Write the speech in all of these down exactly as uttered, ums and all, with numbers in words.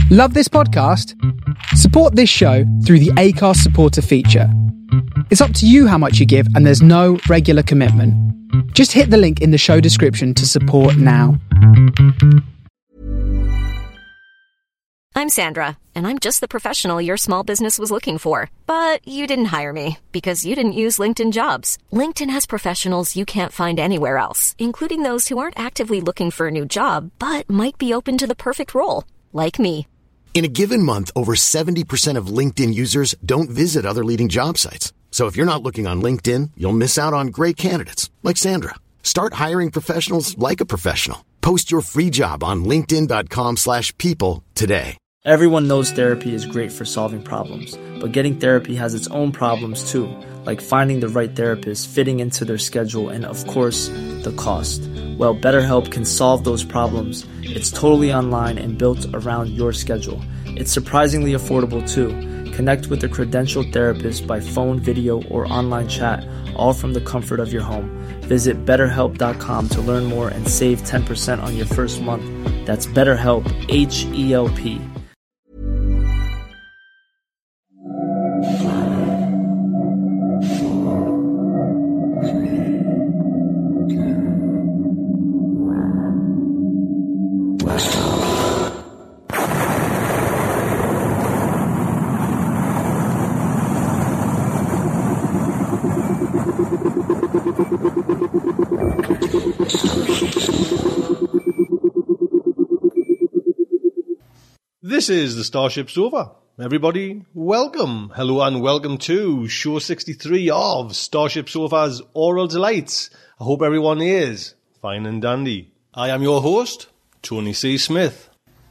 Love this podcast? Support this show through the Acast supporter feature. It's up to you how much you give, and there's no regular commitment. Just hit the link in the show description to support now. I'm Sandra, and I'm just the professional your small business was looking for. But you didn't hire me because you didn't use LinkedIn Jobs. LinkedIn has professionals you can't find anywhere else, including those who aren't actively looking for a new job, but might be open to the perfect role, like me. In a given month, over seventy percent of LinkedIn users don't visit other leading job sites. So if you're not looking on LinkedIn, you'll miss out on great candidates like Sandra. Start hiring professionals like a professional. Post your free job on linkedin.com slash people today. Everyone knows therapy is great for solving problems, but getting therapy has its own problems too, like finding the right therapist, fitting into their schedule, and of course, the cost. Well, BetterHelp can solve those problems. It's totally online and built around your schedule. It's surprisingly affordable too. Connect with a credentialed therapist by phone, video, or online chat, all from the comfort of your home. Visit better help dot com to learn more and save ten percent on your first month. That's BetterHelp, H E L P. This is the Starship Sofa. Everybody, welcome. Hello and welcome to show sixty-three of Starship Sofa's Oral Delights. I hope everyone is fine and dandy. I am your host, Tony C. Smith.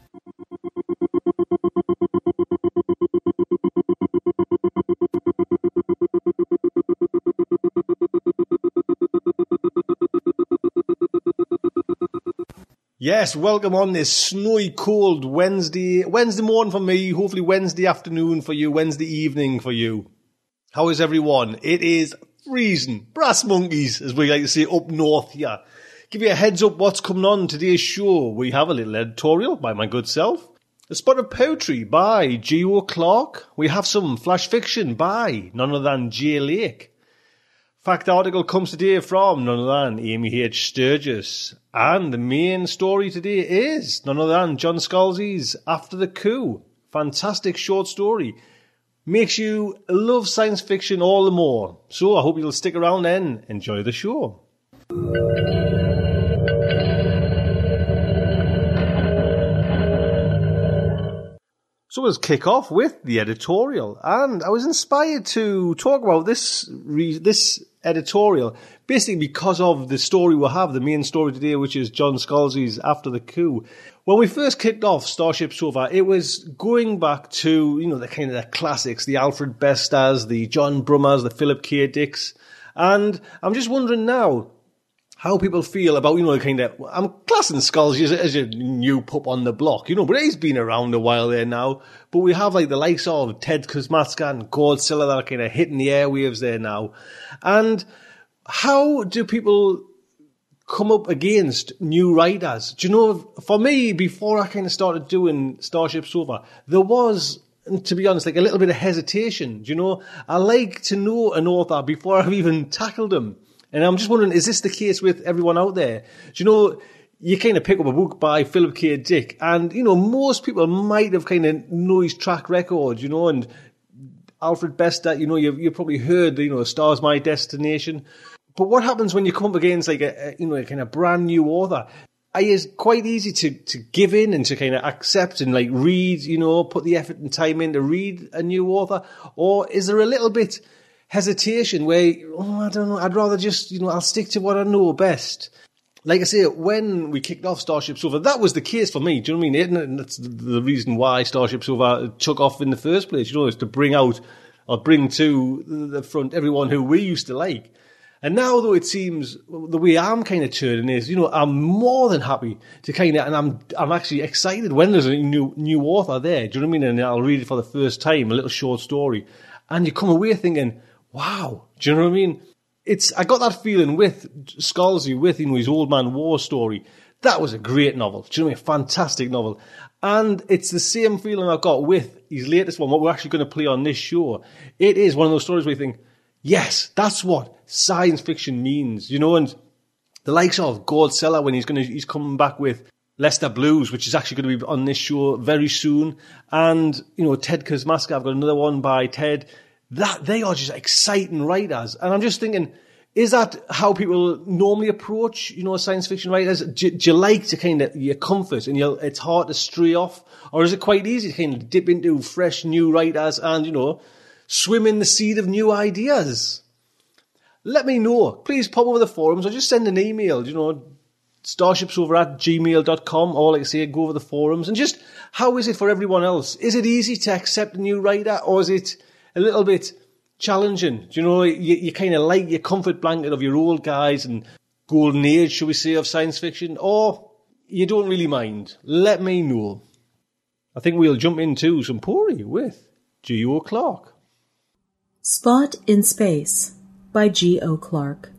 Yes, welcome on this snowy, cold Wednesday, Wednesday morning for me, hopefully Wednesday afternoon for you, Wednesday evening for you. How is everyone? It is freezing, brass monkeys, as we like to say up north here. Give you a heads up what's coming on today's show. We have a little editorial by my good self, a spot of poetry by Geo Clark. We have some flash fiction by none other than Jay Lake. Fact article comes today from none other than Amy H. Sturgis. And the main story today is none other than John Scalzi's After the Coup. Fantastic short story. Makes you love science fiction all the more. So I hope you'll stick around and enjoy the show. So let's kick off with the editorial. And I was inspired to talk about this re- this editorial basically because of the story we have, the main story today, which is John Scalzi's After the Coup. When we first kicked off Starship Sofa, it was going back to, you know, the kind of the classics, the Alfred Bestas, the John Brummers, the Philip K. Dicks. And I'm just wondering now how people feel about, you know, the kind of, I'm classing Scalzi as, as a new pup on the block, you know, but he's been around a while there now. But we have like the likes of Ted Kosmatska and Godzilla that are kind of hitting the airwaves there now. And how do people come up against new writers? Do you know, for me, before I kind of started doing Starship Sofa, there was, to be honest, like a little bit of hesitation. Do you know, I like to know an author before I've even tackled them. And I'm just wondering, is this the case with everyone out there? Do you know, you kind of pick up a book by Philip K. Dick, and, you know, most people might have kind of know his track record, you know, and Alfred Bester, you know, you've, you've probably heard, you know, Star's My Destination. But what happens when you come up against, like, a, a you know, a kind of brand new author? It's quite easy to, to give in and to kind of accept and, like, read, you know, put the effort and time in to read a new author? Or is there a little bit hesitation where, oh, I don't know, I'd rather just, you know, I'll stick to what I know best? Like I say, when we kicked off Starship Sofa, that was the case for me. Do you know what I mean? And that's the reason why Starship Sofa took off in the first place. You know, is to bring out or bring to the front everyone who we used to like. And now, though, it seems the way I'm kind of turning is, you know, I'm more than happy to kind of, and I'm I'm actually excited when there's a new new author there. Do you know what I mean? And I'll read it for the first time, a little short story, and you come away thinking, wow, do you know what I mean? It's, I got that feeling with Scalzi, with, you know, his Old Man War story. That was a great novel. Do you know what I mean? Fantastic novel. And it's the same feeling I've got with his latest one, what we're actually going to play on this show. It is one of those stories where you think, yes, that's what science fiction means, you know, and the likes of Goldseller when he's going to, he's coming back with Leicester Blues, which is actually going to be on this show very soon. And, you know, Ted Kaczmarski, I've got another one by Ted. That, they are just exciting writers. And I'm just thinking, is that how people normally approach, you know, science fiction writers? Do, do you like to kind of, your comfort and you're, it's hard to stray off? Or is it quite easy to kind of dip into fresh new writers and, you know, swim in the sea of new ideas? Let me know. Please pop over the forums or just send an email, you know, starshipsover at gmail dot com, or like I say, go over the forums. And just, how is it for everyone else? Is it easy to accept a new writer, or is it a little bit challenging? Do you know, you, you kind of like your comfort blanket of your old guys and golden age, shall we say, of science fiction, or you don't really mind? Let me know. I think we'll jump into some Pori with G O Clark. Spot in Space by G O Clark.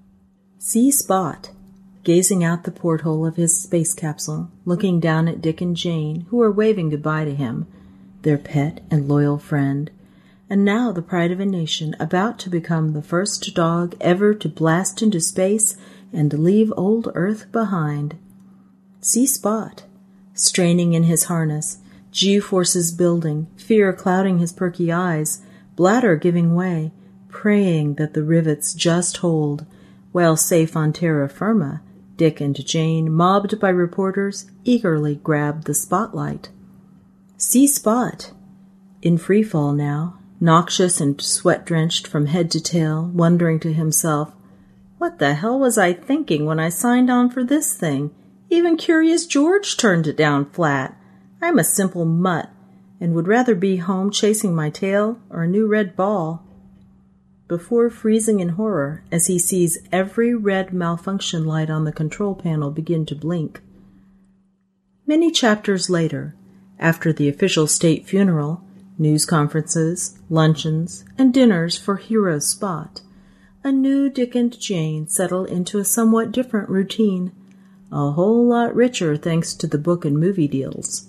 See Spot, gazing out the porthole of his space capsule, looking down at Dick and Jane, who are waving goodbye to him, their pet and loyal friend, and now the pride of a nation, about to become the first dog ever to blast into space and leave old Earth behind. See Spot, straining in his harness, G-forces building, fear clouding his perky eyes, bladder giving way, praying that the rivets just hold, while safe on terra firma, Dick and Jane, mobbed by reporters, eagerly grab the spotlight. See Spot, in freefall now, noxious and sweat-drenched from head to tail, wondering to himself, what the hell was I thinking when I signed on for this thing? Even Curious George turned it down flat. I'm a simple mutt, and would rather be home chasing my tail or a new red ball. Before freezing in horror as he sees every red malfunction light on the control panel begin to blink. Many chapters later, after the official state funeral, news conferences, luncheons, and dinners for Hero Spot, a new Dick and Jane settle into a somewhat different routine, a whole lot richer thanks to the book and movie deals.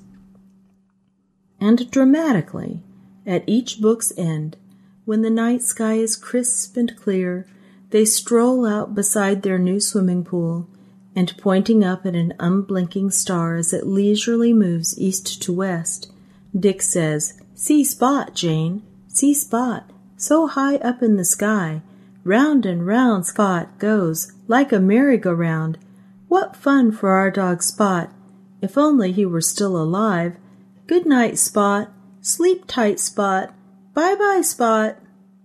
And dramatically, at each book's end, when the night sky is crisp and clear, they stroll out beside their new swimming pool, and pointing up at an unblinking star as it leisurely moves east to west, Dick says, "See Spot, Jane, see Spot, so high up in the sky. Round and round Spot goes, like a merry-go-round. What fun for our dog Spot. If only he were still alive. Good night, Spot. Sleep tight, Spot. Bye-bye, Spot."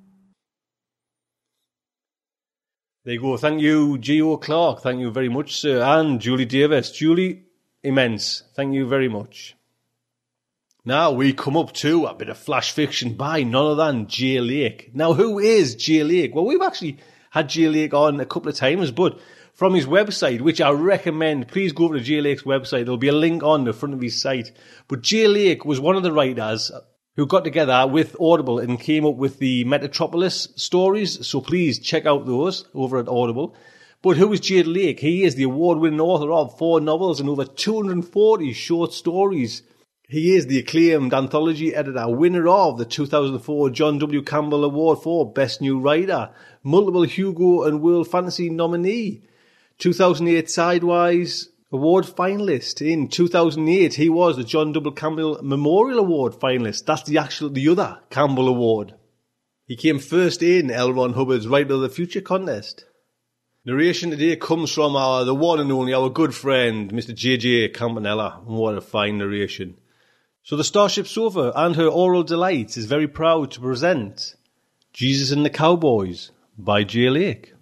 There you go. Thank you, G O Clark. Thank you very much, sir. And Julie Davis. Julie, immense. Thank you very much. Now we come up to a bit of flash fiction by none other than Jay Lake. Now, who is Jay Lake? Well, we've actually had Jay Lake on a couple of times, but from his website, which I recommend, please go over to Jay Lake's website. There'll be a link on the front of his site. But Jay Lake was one of the writers who got together with Audible and came up with the Metropolis stories. So please check out those over at Audible. But who is Jay Lake? He is the award-winning author of four novels and over two hundred forty short stories. He is the acclaimed anthology editor, winner of the two thousand four John W. Campbell Award for Best New Writer, multiple Hugo and World Fantasy nominee, two thousand eight Sidewise Award finalist. In two thousand eight, he was the John W. Campbell Memorial Award finalist. That's the actual, the other Campbell Award. He came first in L. Ron Hubbard's Writer of the Future contest. Narration today comes from our, the one and only, our good friend, Mister J J Campanella. What a fine narration. So the Starship Sofa and her Oral Delights is very proud to present Jesus and the Cowboys by Jay Lake.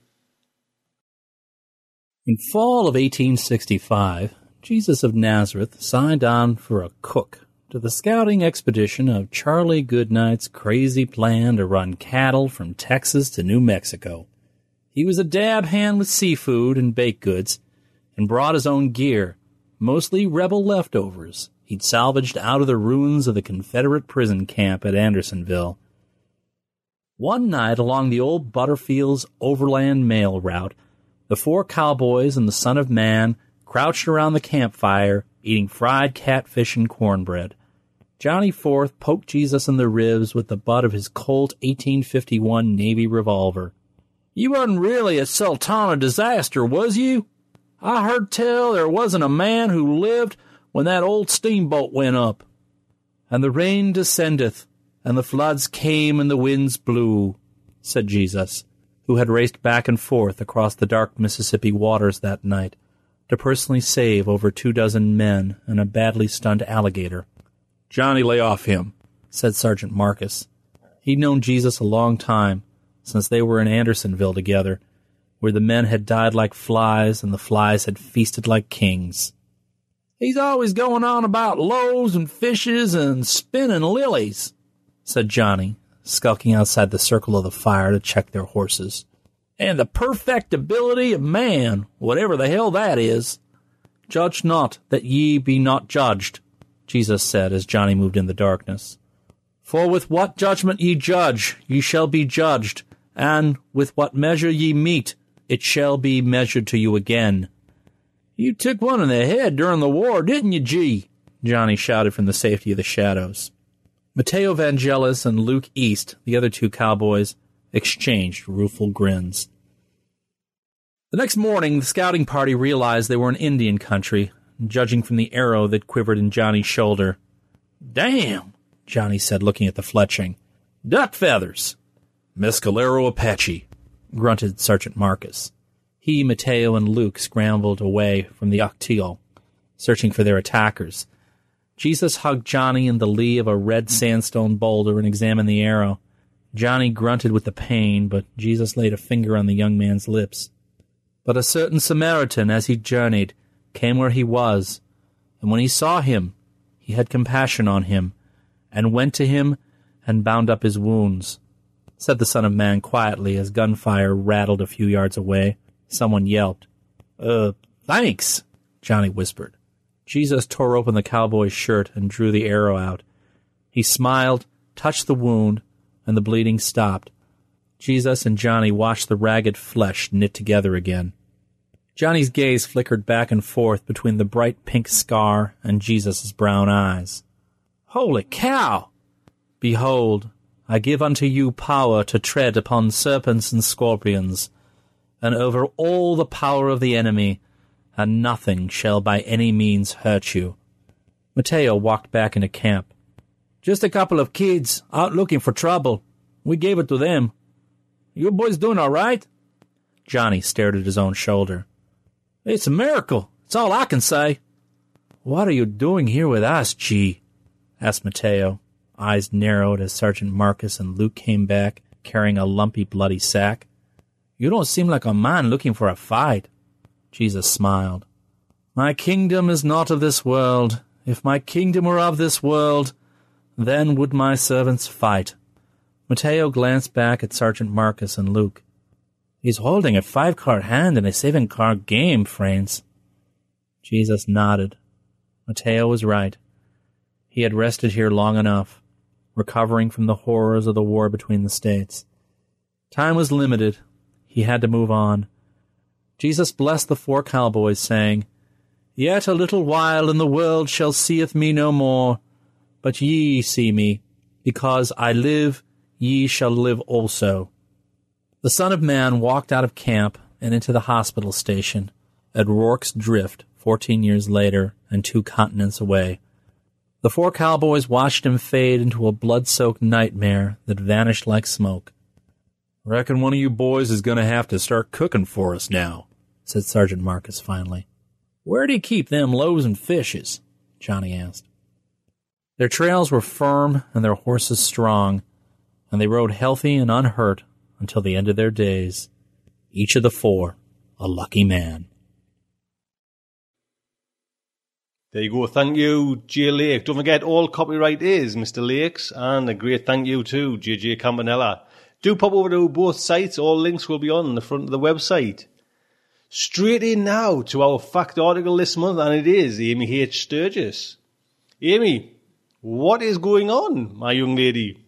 In fall of eighteen sixty-five, Jesus of Nazareth signed on for a cook to the scouting expedition of Charlie Goodnight's crazy plan to run cattle from Texas to New Mexico. He was a dab hand with seafood and baked goods, and brought his own gear, mostly rebel leftovers he'd salvaged out of the ruins of the Confederate prison camp at Andersonville. One night along the old Butterfields overland mail route, the four cowboys and the Son of Man crouched around the campfire, eating fried catfish and cornbread. Johnny Forth poked Jesus in the ribs with the butt of his Colt eighteen fifty-one Navy revolver. "You wasn't really a Sultana disaster, was you? I heard tell there wasn't a man who lived when that old steamboat went up. And the rain descendeth, and the floods came, and the winds blew," said Jesus, who had raced back and forth across the dark Mississippi waters that night to personally save over two dozen men and a badly stunned alligator. "Johnny, lay off him," said Sergeant Marcus. He'd known Jesus a long time, since they were in Andersonville together, where the men had died like flies and the flies had feasted like kings. "He's always going on about loaves and fishes and spinning lilies," said Johnny, skulking outside the circle of the fire to check their horses. "And the perfectibility of man, whatever the hell that is. Judge not, that ye be not judged," Jesus said as Johnny moved in the darkness. "For with what judgment ye judge, ye shall be judged, and with what measure ye mete, it shall be measured to you again." "You took one in the head during the war, didn't you, G?" Johnny shouted from the safety of the shadows. Mateo Vangelis and Luke East, the other two cowboys, exchanged rueful grins. The next morning, the scouting party realized they were in Indian country, judging from the arrow that quivered in Johnny's shoulder. "Damn," Johnny said, looking at the fletching. "Duck feathers." "Mescalero Apache," grunted Sergeant Marcus. He, Mateo, and Luke scrambled away from the octial, searching for their attackers. Jesus hugged Johnny in the lee of a red sandstone boulder and examined the arrow. Johnny grunted with the pain, but Jesus laid a finger on the young man's lips. "But a certain Samaritan, as he journeyed, came where he was, and when he saw him, he had compassion on him, and went to him and bound up his wounds," said the Son of Man quietly as gunfire rattled a few yards away. Someone yelped. Uh, thanks, Johnny whispered. Jesus tore open the cowboy's shirt and drew the arrow out. He smiled, touched the wound, and the bleeding stopped. Jesus and Johnny watched the ragged flesh knit together again. Johnny's gaze flickered back and forth between the bright pink scar and Jesus' brown eyes. Holy cow! Behold, I give unto you power to tread upon serpents and scorpions, and over all the power of the enemy, and nothing shall by any means hurt you. Mateo walked back into camp. Just a couple of kids out looking for trouble. We gave it to them. You boys doing all right? Johnny stared at his own shoulder. It's a miracle. It's all I can say. What are you doing here with us, G? Asked Mateo. Eyes narrowed as Sergeant Marcus and Luke came back, carrying a lumpy, bloody sack. You don't seem like a man looking for a fight. Jesus smiled. My kingdom is not of this world. If my kingdom were of this world, then would my servants fight. Mateo glanced back at Sergeant Marcus and Luke. He's holding a five-card hand in a seven-card game, friends. Jesus nodded. Mateo was right. He had rested here long enough, recovering from the horrors of the war between the states. Time was limited. He had to move on. Jesus blessed the four cowboys, saying, Yet a little while, and the world shall seeth me no more. But ye see me, because I live, ye shall live also. The Son of Man walked out of camp and into the hospital station at Rorke's Drift, fourteen years later and two continents away. The four cowboys watched him fade into a blood-soaked nightmare that vanished like smoke. Reckon one of you boys is going to have to start cooking for us now, said Sergeant Marcus finally. Where do you keep them loaves and fishes? Johnny asked. Their trails were firm and their horses strong, and they rode healthy and unhurt until the end of their days. Each of the four a lucky man. There you go. Thank you, J. Lake. Don't forget, all copyright is Mister Lake's, and a great thank you to J J Campanella. Do pop over to both sites. All links will be on the front of the website. Straight in now to our fact article this month, and it is Amy H. Sturgis. Amy, what is going on, my young lady?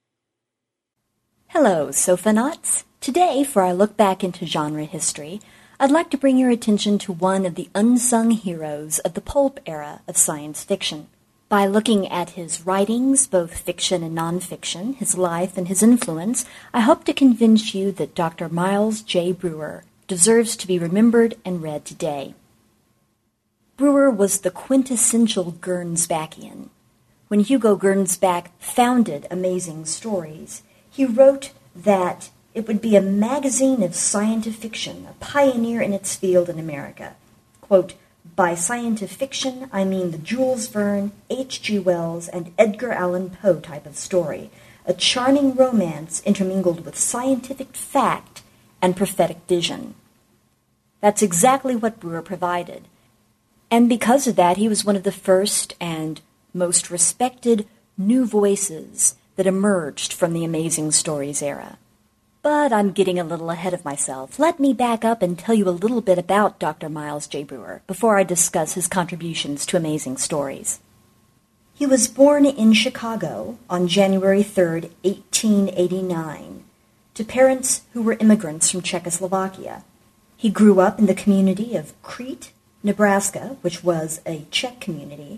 Hello, Sofanauts. Today, for our look back into genre history, I'd like to bring your attention to one of the unsung heroes of the pulp era of science fiction. By looking at his writings, both fiction and nonfiction, his life and his influence, I hope to convince you that Doctor Miles J. Breuer deserves to be remembered and read today. Breuer was the quintessential Gernsbackian. When Hugo Gernsback founded Amazing Stories, he wrote that it would be a magazine of scientific fiction, a pioneer in its field in America. Quote, by scientific fiction, I mean the Jules Verne, H G Wells, and Edgar Allan Poe type of story, a charming romance intermingled with scientific fact and prophetic vision. That's exactly what Breuer provided. And because of that, he was one of the first and most respected new voices that emerged from the Amazing Stories era. But I'm getting a little ahead of myself. Let me back up and tell you a little bit about Doctor Miles J. Breuer before I discuss his contributions to Amazing Stories. He was born in Chicago on January third, eighteen eighty-nine, to parents who were immigrants from Czechoslovakia. He grew up in the community of Crete, Nebraska, which was a Czech community,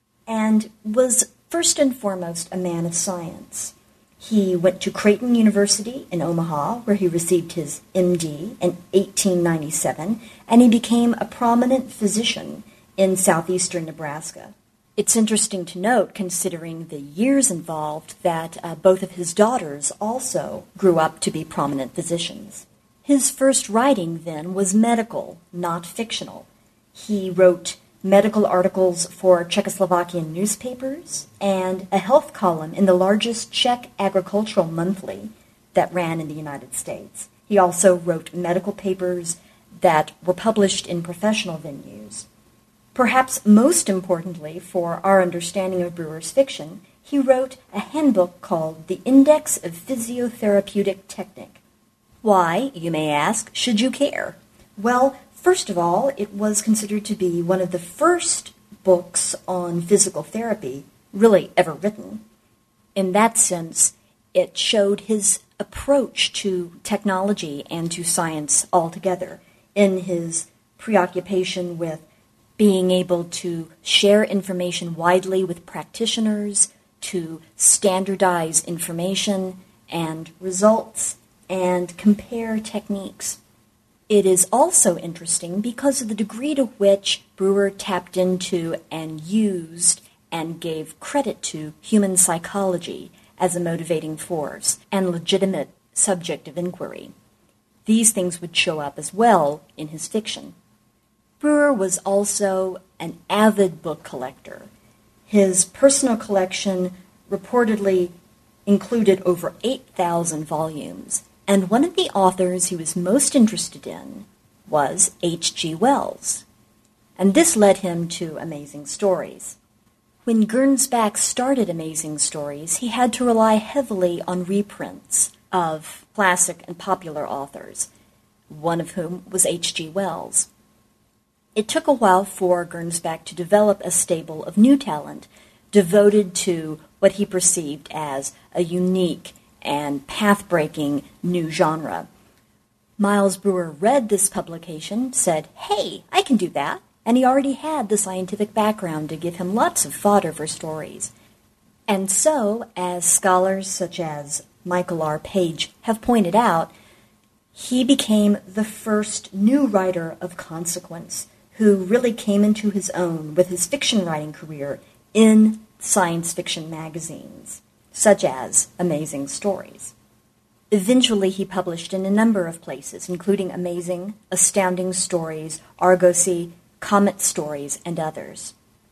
and was first and foremost a man of science. He went to Creighton University in Omaha, where he received his M D in eighteen ninety-seven, and he became a prominent physician in southeastern Nebraska. It's interesting to note, considering the years involved, that uh, both of his daughters also grew up to be prominent physicians. His first writing, then, was medical, not fictional. He wrote medical articles for Czechoslovakian newspapers and a health column in the largest Czech agricultural monthly that ran in the United States. He also wrote medical papers that were published in professional venues. Perhaps most importantly for our understanding of Breuer's fiction, he wrote a handbook called The Index of Physiotherapeutic Technique. Why, you may ask, should you care? Well, first of all, it was considered to be one of the first books on physical therapy really ever written. In that sense, it showed his approach to technology and to science altogether in his preoccupation with being able to share information widely with practitioners, to standardize information and results, and compare techniques. It is also interesting because of the degree to which Breuer tapped into and used and gave credit to human psychology as a motivating force and legitimate subject of inquiry. These things would show up as well in his fiction. Breuer was also an avid book collector. His personal collection reportedly included over eight thousand volumes, and one of the authors he was most interested in was H G Wells. And this led him to Amazing Stories. When Gernsback started Amazing Stories, he had to rely heavily on reprints of classic and popular authors, one of whom was H G Wells. It took a while for Gernsback to develop a stable of new talent devoted to what he perceived as a unique and path-breaking new genre. Miles Breuer read this publication, said, "Hey, I can do that," and he already had the scientific background to give him lots of fodder for stories. And so, as scholars such as Michael R. Page have pointed out, he became the first new writer of consequence who really came into his own with his fiction writing career in science fiction magazines, such as Amazing Stories. Eventually, he published in a number of places, including Amazing, Astounding Stories, Argosy, Comet Stories, and others.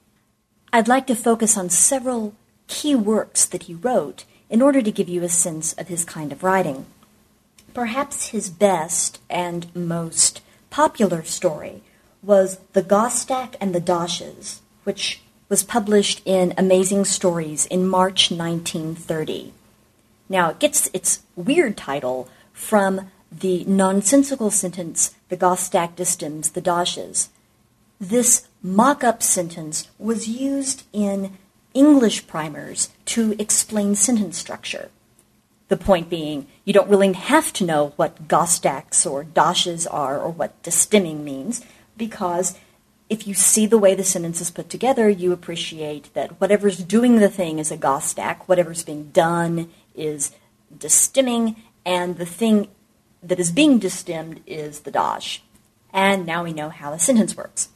I'd like to focus on several key works that he wrote in order to give you a sense of his kind of writing. Perhaps his best and most popular story was The Gostak and the Dashes, which was published in Amazing Stories in March nineteen thirty. Now, it gets its weird title from the nonsensical sentence, the Gostak distems, the Dashes. This mock-up sentence was used in English primers to explain sentence structure. The point being, you don't really have to know what Gostaks or dashes are or what destimming means, because if you see the way the sentence is put together, you appreciate that whatever's doing the thing is a Gostak, whatever's being done is destimming, and the thing that is being destimmed is the dash. And now we know how the sentence works.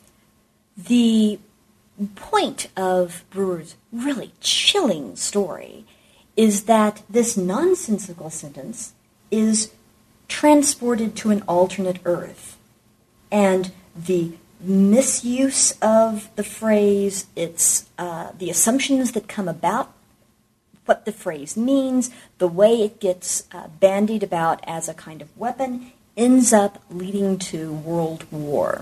The point of Brewer's really chilling story is that this nonsensical sentence is transported to an alternate Earth. And the misuse of the phrase, it's uh, the assumptions that come about what the phrase means, the way it gets uh, bandied about as a kind of weapon, ends up leading to World War.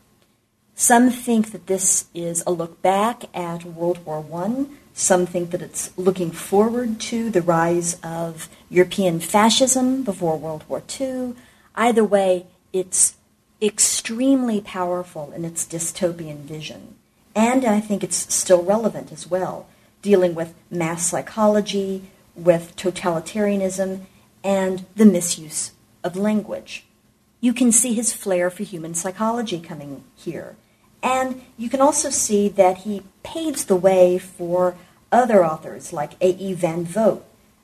Some think that this is a look back at World War One. Some think that it's looking forward to the rise of European fascism before World War Two. Either way, it's extremely powerful in its dystopian vision. And I think it's still relevant as well, dealing with mass psychology, with totalitarianism, and the misuse of language. You can see his flair for human psychology coming here. And you can also see that he paves the way for other authors like A E Van Vogt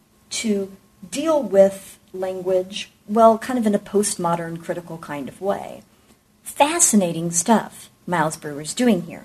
to deal with language, well, kind of in a postmodern critical kind of way. Fascinating stuff Miles Brewer's doing here.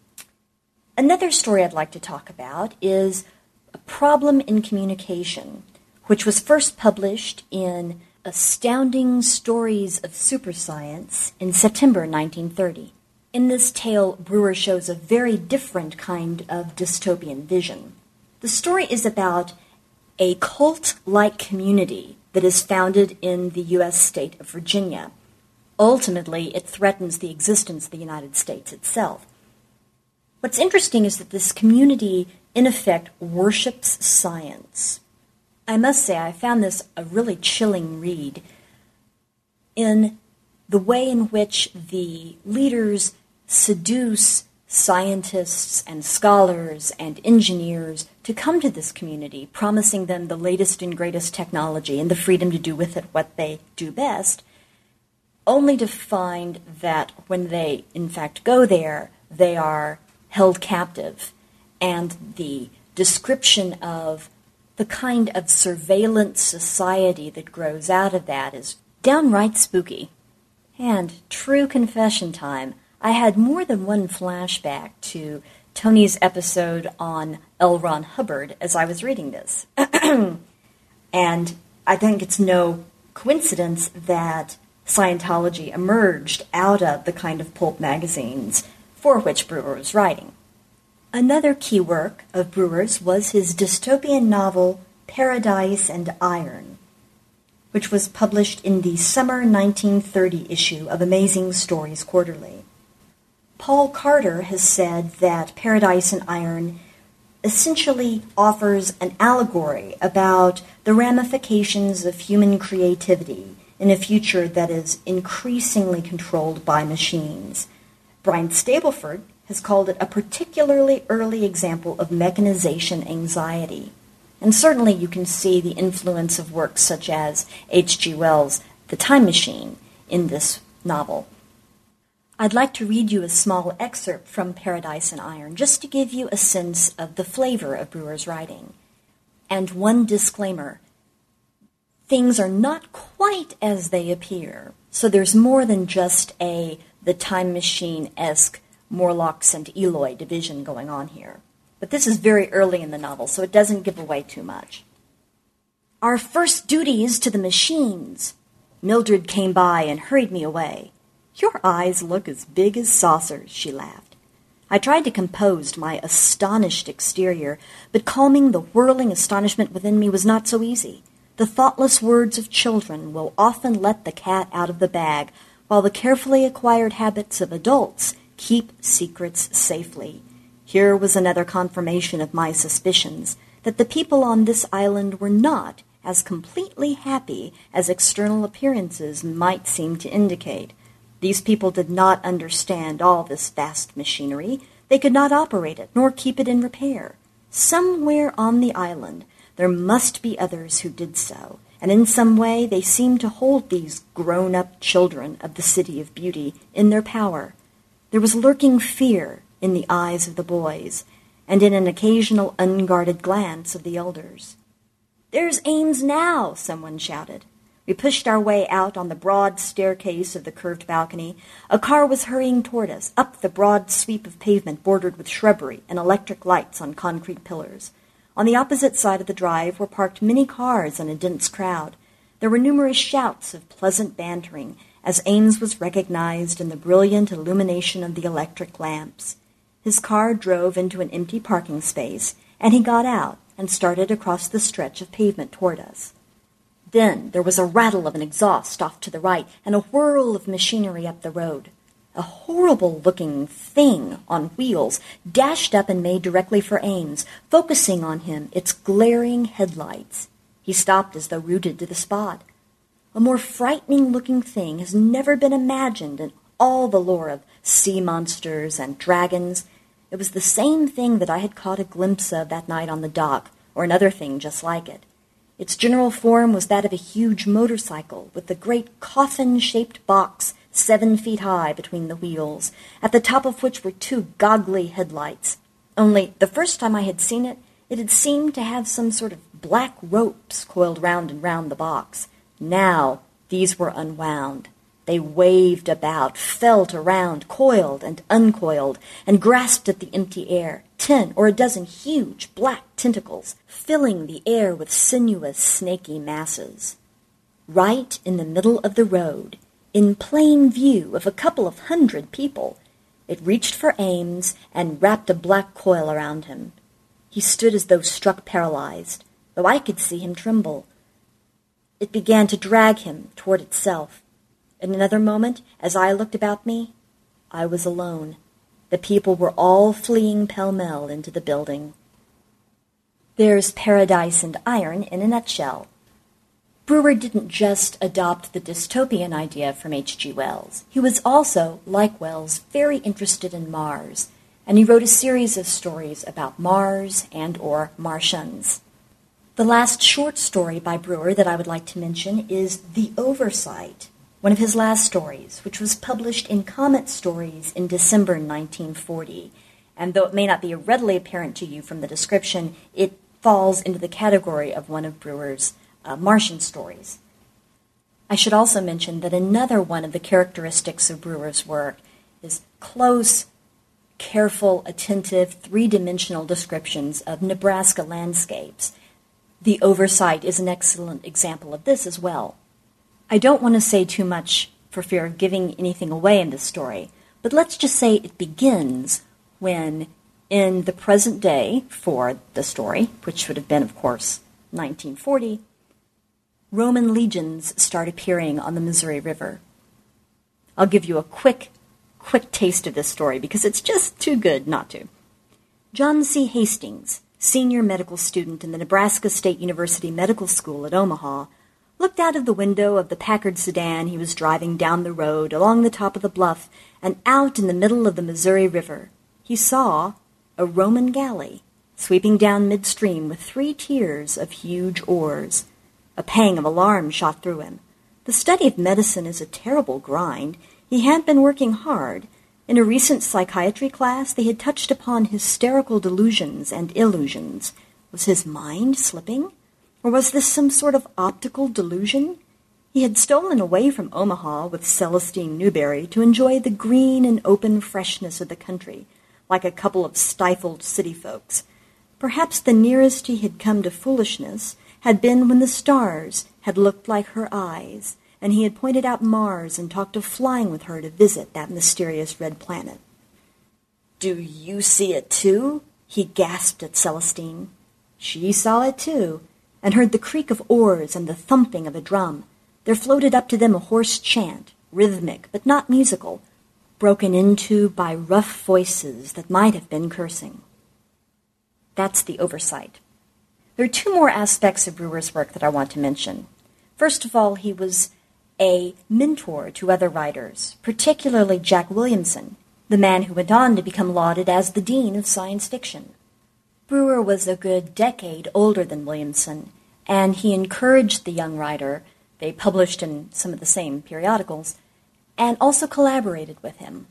Another story I'd like to talk about is A Problem in Communication, which was first published in Astounding Stories of Superscience in September nineteen thirty. In this tale, Brewer shows a very different kind of dystopian vision. The story is about a cult-like community that is founded in the U S state of Virginia. Ultimately, it threatens the existence of the United States itself. What's interesting is that this community, in effect, worships science. I must say, I found this a really chilling read in the way in which the leaders seduce scientists and scholars and engineers to come to this community, promising them the latest and greatest technology and the freedom to do with it what they do best, only to find that when they, in fact, go there, they are held captive. And the description of the kind of surveillance society that grows out of that is downright spooky. And true confession time, I had more than one flashback to Tony's episode on L. Ron Hubbard as I was reading this. And I think it's no coincidence that Scientology emerged out of the kind of pulp magazines for which Brewer was writing. Another key work of Brewer's was his dystopian novel Paradise and Iron, which was published in the summer nineteen thirty issue of Amazing Stories Quarterly. Paul Carter has said that Paradise and Iron essentially offers an allegory about the ramifications of human creativity in a future that is increasingly controlled by machines. Brian Stableford has called it a particularly early example of mechanization anxiety. And certainly you can see the influence of works such as H G Wells' The Time Machine in this novel. I'd like to read you a small excerpt from Paradise and Iron, just to give you a sense of the flavor of Brewer's writing. And one disclaimer: things are not quite as they appear, so there's more than just a The Time Machine-esque Morlocks and Eloi division going on here. But this is very early in the novel, so it doesn't give away too much. Our first duty is to the machines. Mildred came by and hurried me away. Your eyes look as big as saucers, she laughed. I tried to compose my astonished exterior, but calming the whirling astonishment within me was not so easy. The thoughtless words of children will often let the cat out of the bag, while the carefully acquired habits of adults keep secrets safely. Here was another confirmation of my suspicions, that the people on this island were not as completely happy as external appearances might seem to indicate. These people did not understand all this vast machinery. They could not operate it, nor keep it in repair. Somewhere on the island, There must be others who did so, and in some way they seemed to hold these grown-up children of the City of Beauty in their power. There was lurking fear in the eyes of the boys, and in an occasional unguarded glance of the elders. "There's Ames now!" someone shouted. We pushed our way out on the broad staircase of the curved balcony. A car was hurrying toward us, up the broad sweep of pavement bordered with shrubbery and electric lights on concrete pillars. On the opposite side of the drive were parked many cars and a dense crowd. There were numerous shouts of pleasant bantering as Ames was recognized in the brilliant illumination of the electric lamps. His car drove into an empty parking space, and he got out and started across the stretch of pavement toward us. Then there was a rattle of an exhaust off to the right and a whirl of machinery up the road. A horrible-looking thing on wheels dashed up and made directly for Ames, focusing on him its glaring headlights. He stopped as though rooted to the spot. A more frightening-looking thing has never been imagined in all the lore of sea monsters and dragons. It was the same thing that I had caught a glimpse of that night on the dock, or another thing just like it. Its general form was that of a huge motorcycle with a great coffin-shaped box seven feet high between the wheels, at the top of which were two goggly headlights. Only the first time I had seen it, it had seemed to have some sort of black ropes coiled round and round the box. Now these were unwound. They waved about, felt around, coiled and uncoiled, and grasped at the empty air, ten or a dozen huge black tentacles, filling the air with sinuous, snaky masses. Right in the middle of the road, in plain view of a couple of hundred people, it reached for Ames and wrapped a black coil around him. He stood as though struck paralyzed, though I could see him tremble. It began to drag him toward itself. In another moment, as I looked about me, I was alone. The people were all fleeing pell-mell into the building. There's Paradise and Iron in a nutshell. Brewer didn't just adopt the dystopian idea from H G Wells. He was also, like Wells, very interested in Mars, and he wrote a series of stories about Mars and or Martians. The last short story by Brewer that I would like to mention is The Oversight, one of his last stories, which was published in Comet Stories in December nineteen forty. And though it may not be readily apparent to you from the description, it falls into the category of one of Brewer's uh, Martian stories. I should also mention that another one of the characteristics of Brewer's work is close, careful, attentive, three-dimensional descriptions of Nebraska landscapes. The Oversight is an excellent example of this as well. I don't want to say too much for fear of giving anything away in this story, but let's just say it begins when, in the present day for the story, which would have been, of course, nineteen forty, Roman legions start appearing on the Missouri River. I'll give you a quick, quick taste of this story because it's just too good not to. John C. Hastings, senior medical student in the Nebraska State University Medical School at Omaha, looked out of the window of the Packard sedan he was driving down the road along the top of the bluff and out in the middle of the Missouri River. He saw a Roman galley sweeping down midstream with three tiers of huge oars. A pang of alarm shot through him. The study of medicine is a terrible grind. He had been working hard. In a recent psychiatry class, they had touched upon hysterical delusions and illusions. Was his mind slipping? Or was this some sort of optical delusion? He had stolen away from Omaha with Celestine Newberry to enjoy the green and open freshness of the country, like a couple of stifled city folks. Perhaps the nearest he had come to foolishness had been when the stars had looked like her eyes, and he had pointed out Mars and talked of flying with her to visit that mysterious red planet. "Do you see it too?" he gasped at Celestine. She saw it too, and heard the creak of oars and the thumping of a drum. There floated up to them a hoarse chant, rhythmic but not musical, broken into by rough voices that might have been cursing. That's The Oversight. There are two more aspects of Brewer's work that I want to mention. First of all, he was a mentor to other writers, particularly Jack Williamson, the man who went on to become lauded as the dean of science fiction. Brewer was a good decade older than Williamson, and he encouraged the young writer. They published in some of the same periodicals, and also collaborated with him.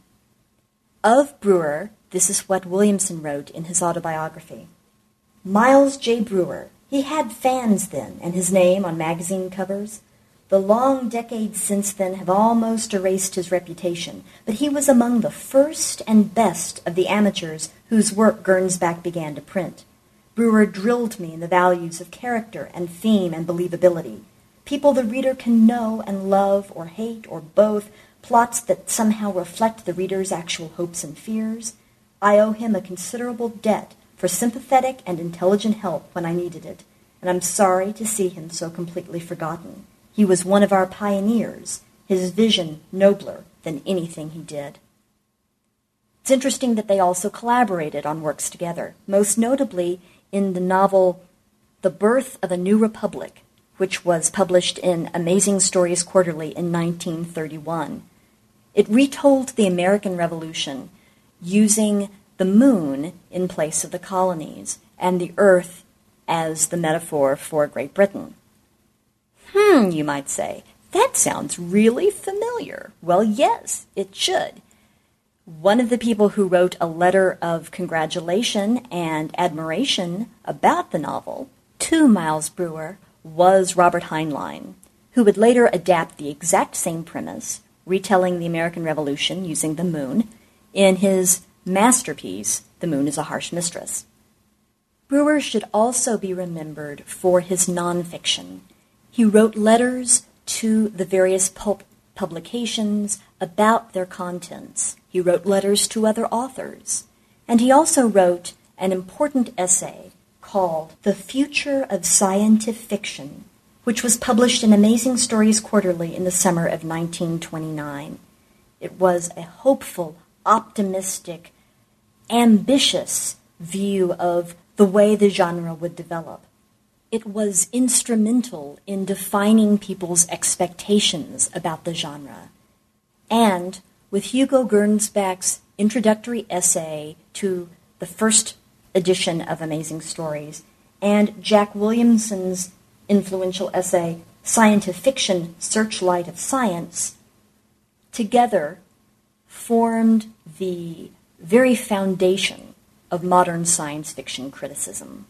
Of Brewer, this is what Williamson wrote in his autobiography. Miles J. Brewer. He had fans then, and his name on magazine covers. The long decades since then have almost erased his reputation, but he was among the first and best of the amateurs whose work Gernsback began to print. Brewer drilled me in the values of character and theme and believability. People the reader can know and love or hate or both, plots that somehow reflect the reader's actual hopes and fears. I owe him a considerable debt for sympathetic and intelligent help when I needed it, and I'm sorry to see him so completely forgotten. He was one of our pioneers, his vision nobler than anything he did. It's interesting that they also collaborated on works together, most notably in the novel The Birth of a New Republic, which was published in Amazing Stories Quarterly in nineteen thirty-one. It retold the American Revolution using the moon in place of the colonies and the earth as the metaphor for Great Britain. Hmm, you might say, that sounds really familiar. Well, yes, it should. One of the people who wrote a letter of congratulation and admiration about the novel to Miles Brewer was Robert Heinlein, who would later adapt the exact same premise, retelling the American Revolution using the moon, in his masterpiece, The Moon is a Harsh Mistress. Brewer should also be remembered for his nonfiction. He wrote letters to the various pulp publications about their contents. He wrote letters to other authors. And he also wrote an important essay called The Future of Scientific Fiction, which was published in Amazing Stories Quarterly in the summer of nineteen twenty-nine. It was a hopeful, optimistic, ambitious view of the way the genre would develop. It was instrumental in defining people's expectations about the genre. And with Hugo Gernsback's introductory essay to the first edition of Amazing Stories and Jack Williamson's influential essay, Scientific Fiction, Searchlight of Science, together formed the very foundation of modern science fiction criticism.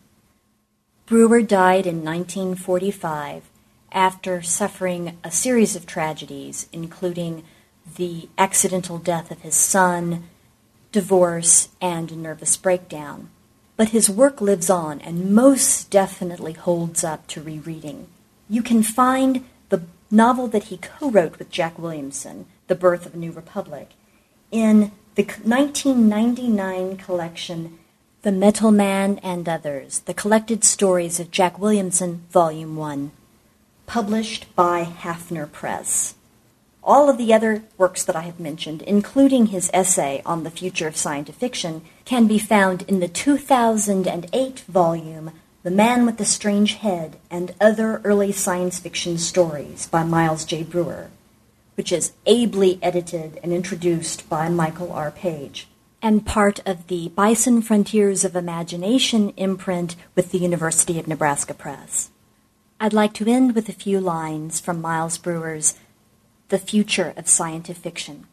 Brewer died in nineteen forty-five after suffering a series of tragedies, including the accidental death of his son, divorce, and a nervous breakdown. But his work lives on and most definitely holds up to rereading. You can find the novel that he co-wrote with Jack Williamson, The Birth of a New Republic, in the nineteen ninety-nine collection The Metal Man and Others, The Collected Stories of Jack Williamson, Volume one, published by Hafner Press. All of the other works that I have mentioned, including his essay on the future of scientific fiction, can be found in the two thousand eight volume The Man with the Strange Head and Other Early Science Fiction Stories by Miles J. Brewer, which is ably edited and introduced by Michael R. Page, and part of the Bison Frontiers of Imagination imprint with the University of Nebraska Press. I'd like to end with a few lines from Miles Brewer's The Future of Scientific Fiction.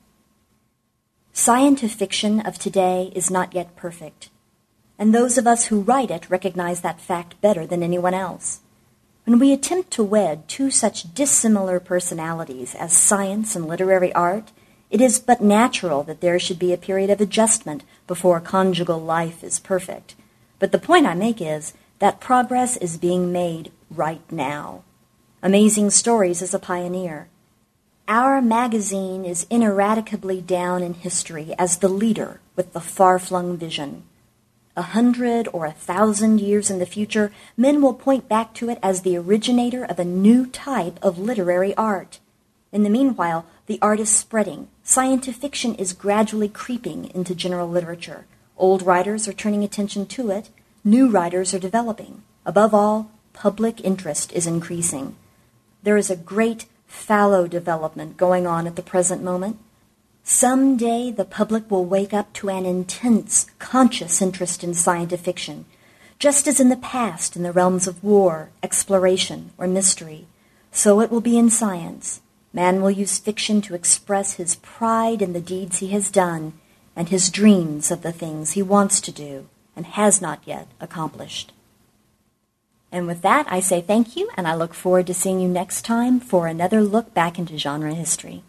Scientific fiction of today is not yet perfect, and those of us who write it recognize that fact better than anyone else. When we attempt to wed two such dissimilar personalities as science and literary art, it is but natural that there should be a period of adjustment before conjugal life is perfect. But the point I make is that progress is being made right now. Amazing Stories is a pioneer. Our magazine is ineradicably down in history as the leader with the far-flung vision. A hundred or a thousand years in the future, men will point back to it as the originator of a new type of literary art. In the meanwhile, the art is spreading. Scientific fiction is gradually creeping into general literature. Old writers are turning attention to it. New writers are developing. Above all, public interest is increasing. There is a great fallow development going on at the present moment. Someday the public will wake up to an intense, conscious interest in scientific fiction. Just as in the past in the realms of war, exploration, or mystery, so it will be in science. Man will use fiction to express his pride in the deeds he has done and his dreams of the things he wants to do and has not yet accomplished. And with that, I say thank you, and I look forward to seeing you next time for another look back into genre history.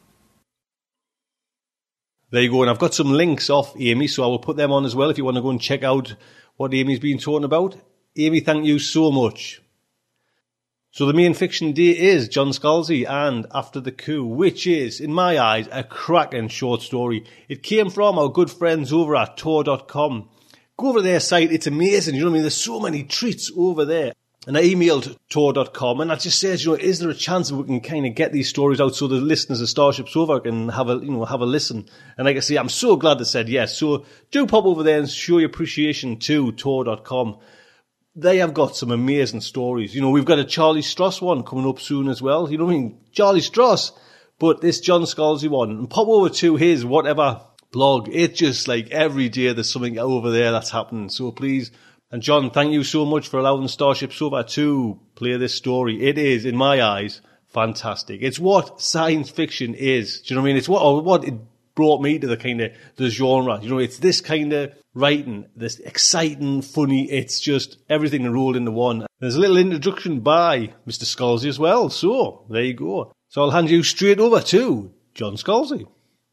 There you go, and I've got some links off Amy, so I will put them on as well if you want to go and check out what Amy's been talking about. Amy, thank you so much. So the main fiction day is John Scalzi and After the Coup, which is, in my eyes, a cracking short story. It came from our good friends over at Tor dot com. Go over their site, it's amazing, you know what I mean? There's so many treats over there. And I emailed Tor dot com and I just said, you know, is there a chance that we can kind of get these stories out so the listeners of Starship Sofa can have a, you know, have a listen? And like I say, I'm so glad they said yes. So do pop over there and show your appreciation to Tor dot com. They have got some amazing stories. You know, we've got a Charlie Stross one coming up soon as well. You know what I mean? Charlie Stross. But this John Scalzi one. And pop over to his whatever blog. It's just like every day there's something over there that's happening. So please. And John, thank you so much for allowing Starship Sofa to play this story. It is, in my eyes, fantastic. It's what science fiction is. Do you know what I mean? It's what, or what it brought me to the kind of, the genre. You know, it's this kind of writing, this exciting, funny, it's just everything rolled into one. There's a little introduction by Mister Scalzi as well. So, there you go. So I'll hand you straight over to John Scalzi.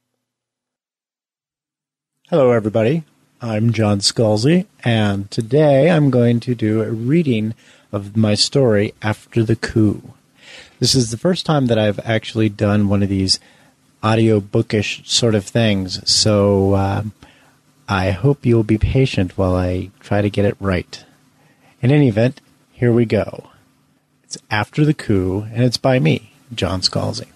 Hello, everybody. I'm John Scalzi, and today I'm going to do a reading of my story, After the Coup. This is the first time that I've actually done one of these audio bookish sort of things, so um, I hope you'll be patient while I try to get it right. In any event, here we go. It's After the Coup, and it's by me, John Scalzi.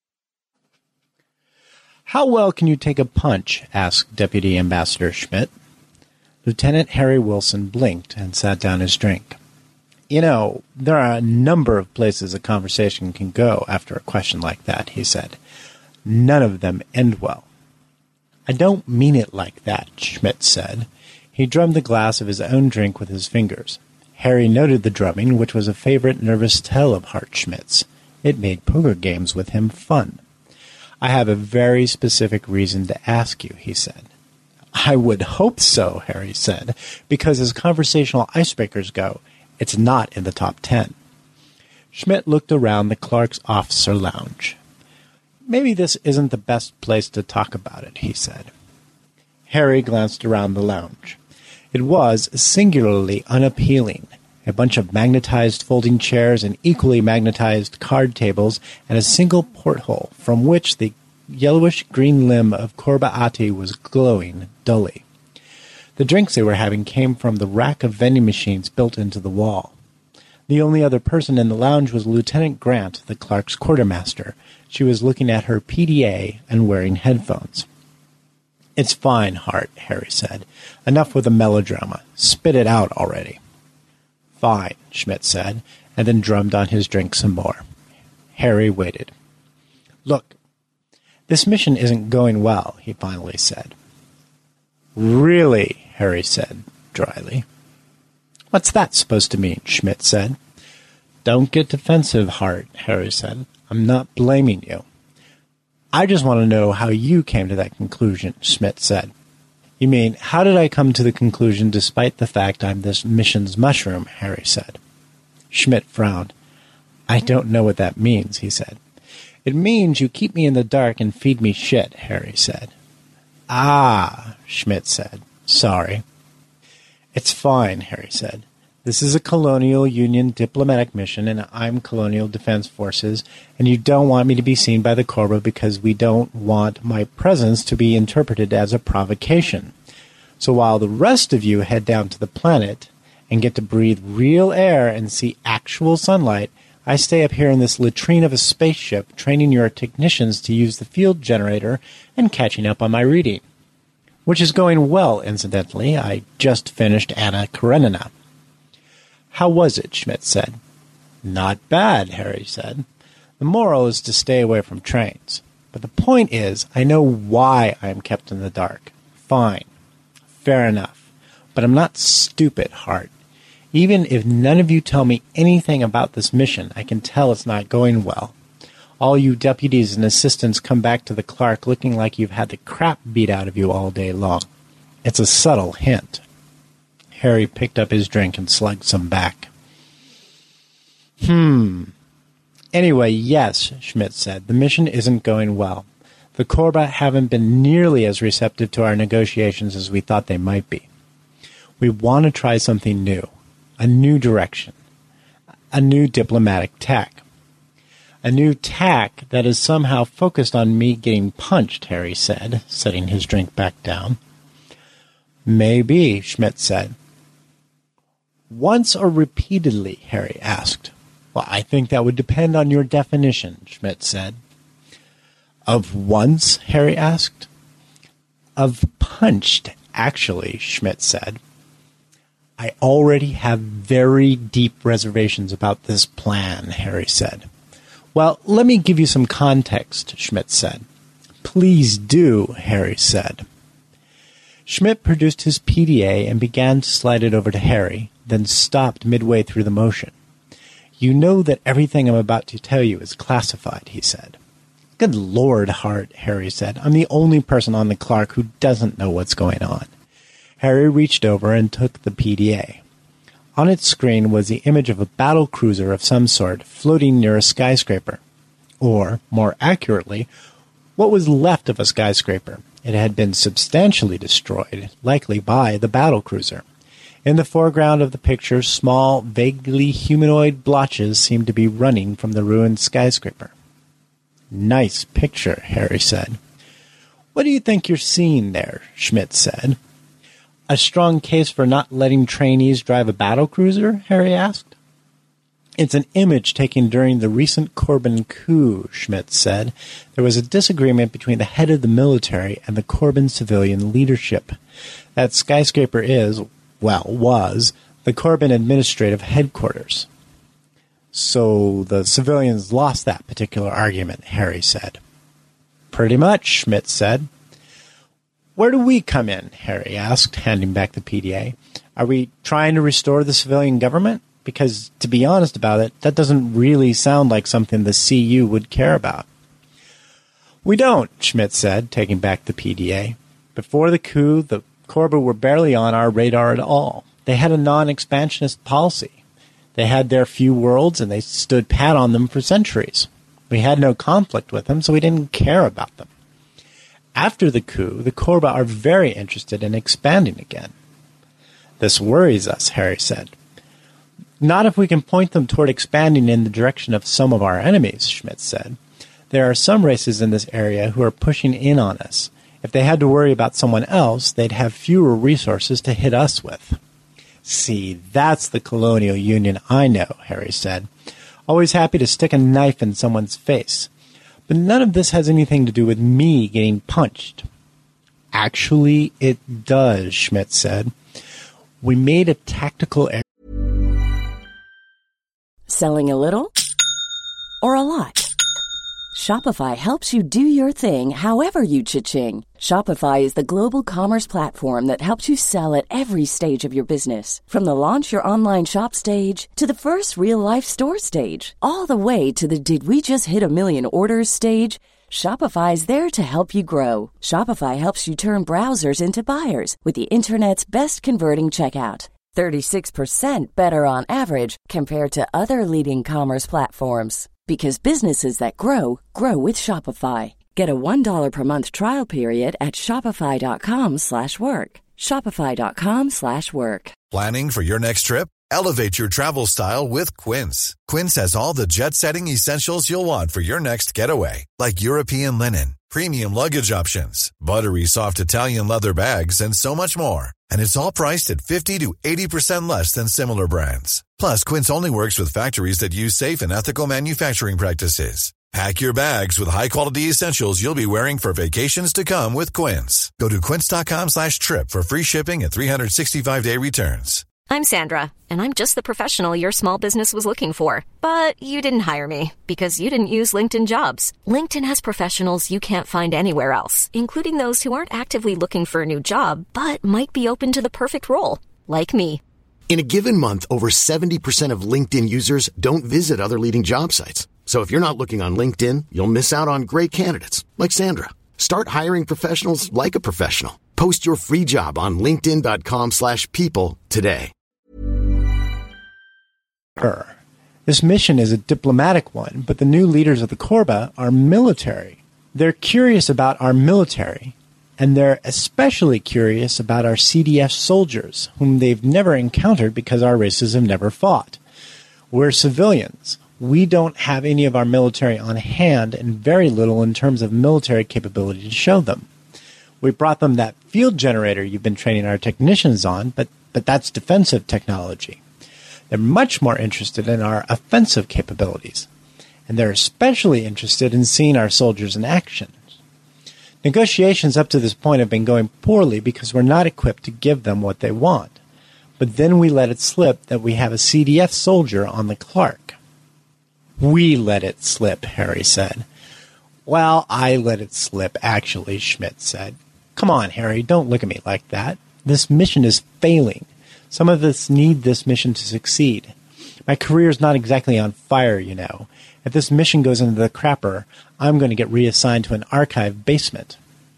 How well can you take a punch? Asked Deputy Ambassador Schmidt. Lieutenant Harry Wilson blinked and sat down his drink. You know, there are a number of places a conversation can go after a question like that, he said. None of them end well. I don't mean it like that, Schmidt said. He drummed the glass of his own drink with his fingers. Harry noted the drumming, which was a favorite nervous tale of Hart Schmidt's. It made poker games with him fun. I have a very specific reason to ask you, he said. I would hope so, Harry said, because as conversational icebreakers go, it's not in the top ten. Schmidt looked around the Clark's officer lounge. Maybe this isn't the best place to talk about it, he said. Harry glanced around the lounge. It was singularly unappealing. A bunch of magnetized folding chairs and equally magnetized card tables, and a single porthole from which the yellowish-green limb of Korba Ati was glowing dully. The drinks they were having came from the rack of vending machines built into the wall. The only other person in the lounge was Lieutenant Grant, the Clark's quartermaster. She was looking at her P D A and wearing headphones. It's fine, Hart, Harry said. Enough with the melodrama. Spit it out already. Fine, Schmidt said, and then drummed on his drink some more. Harry waited. Look, this mission isn't going well, he finally said. Really, Harry said, dryly. What's that supposed to mean? Schmidt said. Don't get defensive, Hart, Harry said. I'm not blaming you. I just want to know how you came to that conclusion, Schmidt said. You mean, how did I come to the conclusion despite the fact I'm this mission's mushroom, Harry said. Schmidt frowned. I don't know what that means, he said. It means you keep me in the dark and feed me shit, Harry said. Ah, Schmidt said. Sorry. It's fine, Harry said. This is a Colonial Union diplomatic mission, and I'm Colonial Defense Forces, and you don't want me to be seen by the Korba because we don't want my presence to be interpreted as a provocation. So while the rest of you head down to the planet and get to breathe real air and see actual sunlight, I stay up here in this latrine of a spaceship training your technicians to use the field generator and catching up on my reading. Which is going well, incidentally. I just finished Anna Karenina. How was it? Schmidt said. Not bad, Harry said. The moral is to stay away from trains. But the point is, I know why I am kept in the dark. Fine. Fair enough. But I'm not stupid, Hart. Even if none of you tell me anything about this mission, I can tell it's not going well. All you deputies and assistants come back to the Clark looking like you've had the crap beat out of you all day long. It's a subtle hint. Harry picked up his drink and slugged some back. Hmm. Anyway, yes, Schmidt said, the mission isn't going well. The Korba haven't been nearly as receptive to our negotiations as we thought they might be. We want to try something new, a new direction, a new diplomatic tack. A new tack that is somehow focused on me getting punched, Harry said, setting his drink back down. Maybe, Schmidt said. Once or repeatedly, Harry asked. Well, I think that would depend on your definition, Schmidt said. Of once, Harry asked. Of punched, actually, Schmidt said. I already have very deep reservations about this plan, Harry said. Well, let me give you some context, Schmidt said. Please do, Harry said. Schmidt produced his P D A and began to slide it over to Harry, then stopped midway through the motion. You know that everything I'm about to tell you is classified, he said. Good Lord, Hart, Harry said. I'm the only person on the Clark who doesn't know what's going on. Harry reached over and took the P D A. On its screen was the image of a battle cruiser of some sort floating near a skyscraper. Or, more accurately, what was left of a skyscraper. It had been substantially destroyed, likely by the battle cruiser. In the foreground of the picture, small, vaguely humanoid blotches seemed to be running from the ruined skyscraper. Nice picture, Harry said. What do you think you're seeing there? Schmidt said. A strong case for not letting trainees drive a battlecruiser? Harry asked. It's an image taken during the recent Corbin coup, Schmidt said. There was a disagreement between the head of the military and the Corbin civilian leadership. That skyscraper is, well, was, the Corbin administrative headquarters. So the civilians lost that particular argument, Harry said. Pretty much, Schmidt said. Where do we come in? Harry asked, handing back the P D A. Are we trying to restore the civilian government? Because, to be honest about it, that doesn't really sound like something the C U would care about. We don't, Schmidt said, taking back the P D A. Before the coup, the Korba were barely on our radar at all. They had a non-expansionist policy. They had their few worlds, and they stood pat on them for centuries. We had no conflict with them, so we didn't care about them. After the coup, the Korba are very interested in expanding again. This worries us, Harry said. Not if we can point them toward expanding in the direction of some of our enemies, Schmidt said. There are some races in this area who are pushing in on us. If they had to worry about someone else, they'd have fewer resources to hit us with. See, that's the colonial union I know, Harry said. Always happy to stick a knife in someone's face. But none of this has anything to do with me getting punched. Actually, it does, Schmidt said. We made a tactical error. Selling a little or a lot? Shopify helps you do your thing however you cha-ching. Shopify is the global commerce platform that helps you sell at every stage of your business. From the launch your online shop stage to the first real-life store stage, all the way to the did we just hit a million orders stage. Shopify is there to help you grow. Shopify helps you turn browsers into buyers with the internet's best converting checkout. thirty-six percent better on average compared to other leading commerce platforms. Because businesses that grow, grow with Shopify. Get a one dollar per month trial period at shopify.com slash work. Shopify.com slash work. Planning for your next trip? Elevate your travel style with Quince. Quince has all the jet-setting essentials you'll want for your next getaway. Like European linen, premium luggage options, buttery soft Italian leather bags, and so much more. And it's all priced at fifty to eighty percent less than similar brands. Plus, Quince only works with factories that use safe and ethical manufacturing practices. Pack your bags with high-quality essentials you'll be wearing for vacations to come with Quince. Go to quince.com slash trip for free shipping and three sixty-five day returns. I'm Sandra, and I'm just the professional your small business was looking for. But you didn't hire me because you didn't use LinkedIn Jobs. LinkedIn has professionals you can't find anywhere else, including those who aren't actively looking for a new job, but might be open to the perfect role, like me. In a given month, over seventy percent of LinkedIn users don't visit other leading job sites. So if you're not looking on LinkedIn, you'll miss out on great candidates like Sandra. Start hiring professionals like a professional. Post your free job on linkedin.com slash people today. This mission is a diplomatic one, but the new leaders of the Korba are military. They're curious about our military, and they're especially curious about our C D F soldiers, whom they've never encountered because our races have never fought. We're civilians. We don't have any of our military on hand and very little in terms of military capability to show them. We brought them that field generator you've been training our technicians on, but, but that's defensive technology. They're much more interested in our offensive capabilities, and they're especially interested in seeing our soldiers in action. Negotiations up to this point have been going poorly because we're not equipped to give them what they want. But then we let it slip that we have a C D F soldier on the Clark. We let it slip, Harry said. Well, I let it slip, actually, Schmidt said. Come on, Harry, don't look at me like that. This mission is failing. Some of us need this mission to succeed. My career's not exactly on fire, you know. If this mission goes into the crapper, I'm going to get reassigned to an archive basement.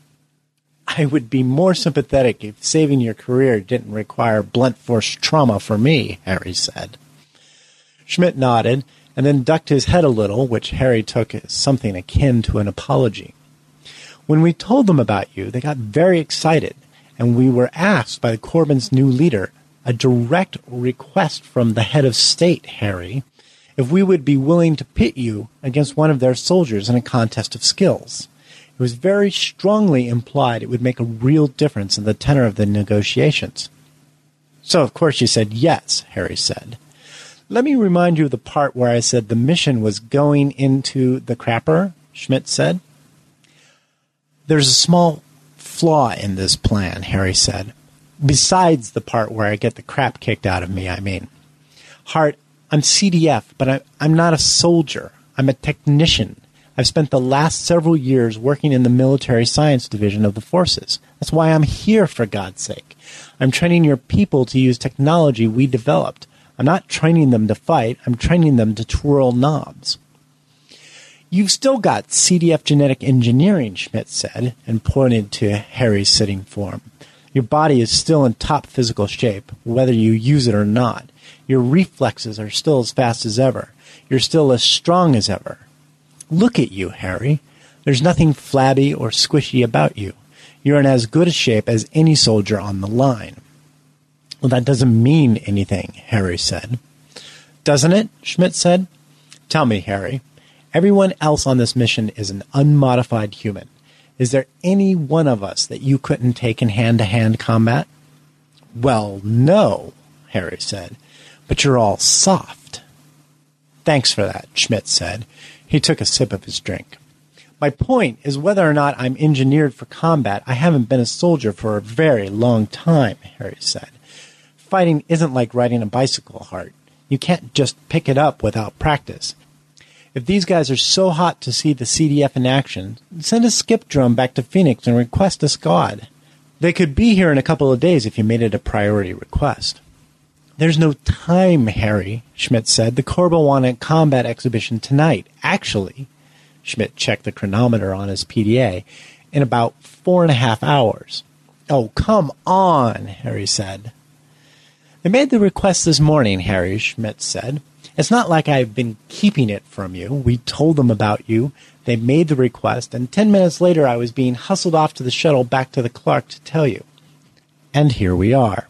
I would be more sympathetic if saving your career didn't require blunt force trauma for me, Harry said. Schmidt nodded and then ducked his head a little, which Harry took as something akin to an apology. When we told them about you, they got very excited, and we were asked by the Korban's new leader, a direct request from the head of state, Harry, if we would be willing to pit you against one of their soldiers in a contest of skills. It was very strongly implied it would make a real difference in the tenor of the negotiations. So, of course, you said yes, Harry said. Let me remind you of the part where I said the mission was going into the crapper, Schmidt said. There's a small flaw in this plan, Harry said. Besides the part where I get the crap kicked out of me, I mean. Hart, I'm C D F, but I, I'm not a soldier. I'm a technician. I've spent the last several years working in the military science division of the forces. That's why I'm here, for God's sake. I'm training your people to use technology we developed. I'm not training them to fight. I'm training them to twirl knobs. You've still got C D F genetic engineering, Schmidt said, and pointed to Harry's sitting form. Your body is still in top physical shape, whether you use it or not. Your reflexes are still as fast as ever. You're still as strong as ever. Look at you, Harry. There's nothing flabby or squishy about you. You're in as good a shape as any soldier on the line. Well, that doesn't mean anything, Harry said. Doesn't it? Schmidt said. Tell me, Harry. Everyone else on this mission is an unmodified human. Is there any one of us that you couldn't take in hand-to-hand combat? Well, no, Harry said. But you're all soft. Thanks for that, Schmidt said. He took a sip of his drink. My point is whether or not I'm engineered for combat, I haven't been a soldier for a very long time, Harry said. Fighting isn't like riding a bicycle, Hart. You can't just pick it up without practice. If these guys are so hot to see the C D F in action, send a skip drum back to Phoenix and request a squad. They could be here in a couple of days if you made it a priority request. There's no time, Harry, Schmidt said. The Korba want a combat exhibition tonight. Actually, Schmidt checked the chronometer on his P D A, in about four and a half hours. Oh, come on, Harry said. They made the request this morning, Harry, Schmidt said. It's not like I've been keeping it from you. We told them about you. They made the request, and ten minutes later I was being hustled off to the shuttle back to the Clark to tell you. And here we are.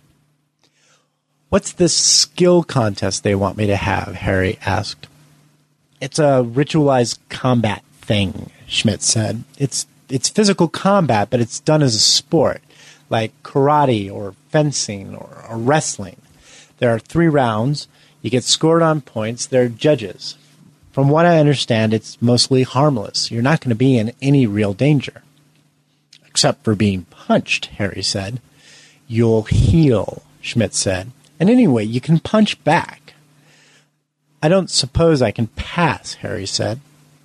What's this skill contest they want me to have? Harry asked. It's a ritualized combat thing, Schmidt said. It's it's physical combat, but it's done as a sport, like karate or fencing or, or wrestling. There are three rounds. You get scored on points. There are judges. From what I understand, it's mostly harmless. You're not going to be in any real danger. Except for being punched, Harry said. You'll heal, Schmidt said. And anyway, you can punch back. I don't suppose I can pass, Harry said.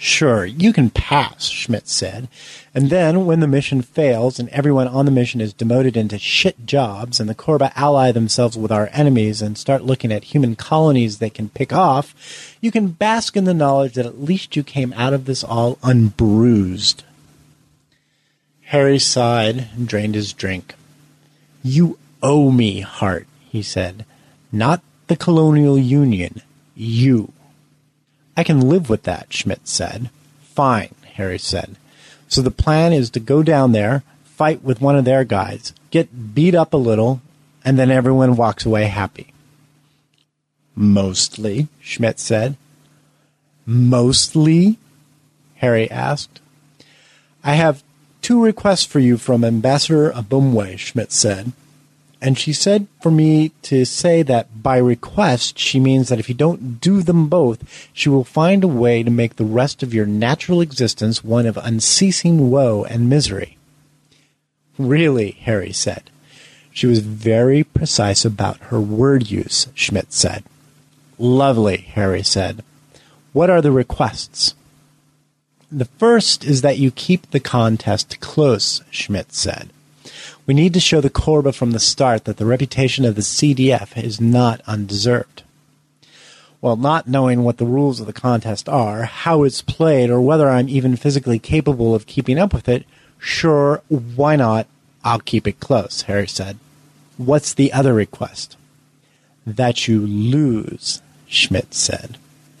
Sure, you can pass, Schmidt said. And then, when the mission fails and everyone on the mission is demoted into shit jobs and the Korba ally themselves with our enemies and start looking at human colonies they can pick off, you can bask in the knowledge that at least you came out of this all unbruised. Harry sighed and drained his drink. You owe me, Hart, he said. Not the Colonial Union. You. I can live with that, Schmidt said. Fine, Harry said. So the plan is to go down there, fight with one of their guys, get beat up a little, and then everyone walks away happy. Mostly, Schmidt said. Mostly? Harry asked. I have two requests for you from Ambassador Abumwe, Schmidt said. And she said for me to say that by request, she means that if you don't do them both, she will find a way to make the rest of your natural existence one of unceasing woe and misery. Really, Harry said. She was very precise about her word use, Schmidt said. Lovely, Harry said. What are the requests? The first is that you keep the contest close, Schmidt said. We need to show the Korba from the start that the reputation of the C D F is not undeserved. Well, not knowing what the rules of the contest are, how it's played, or whether I'm even physically capable of keeping up with it, sure, why not? I'll keep it close, Harry said. What's the other request? That you lose, Schmidt said.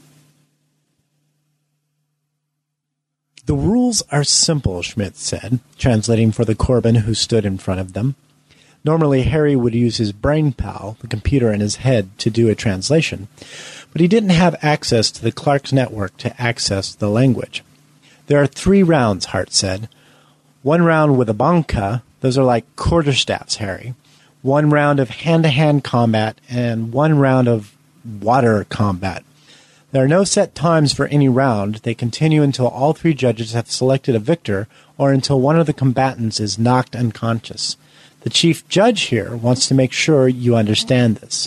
The rules are simple, Schmidt said, translating for the Korban who stood in front of them. Normally, Harry would use his brain pal, the computer in his head, to do a translation, but he didn't have access to the Clark's network to access the language. There are three rounds, Hart said. One round with a banka, those are like quarterstaffs, Harry. One round of hand-to-hand combat, and one round of water combat. There are no set times for any round. They continue until all three judges have selected a victor or until one of the combatants is knocked unconscious. The chief judge here wants to make sure you understand this.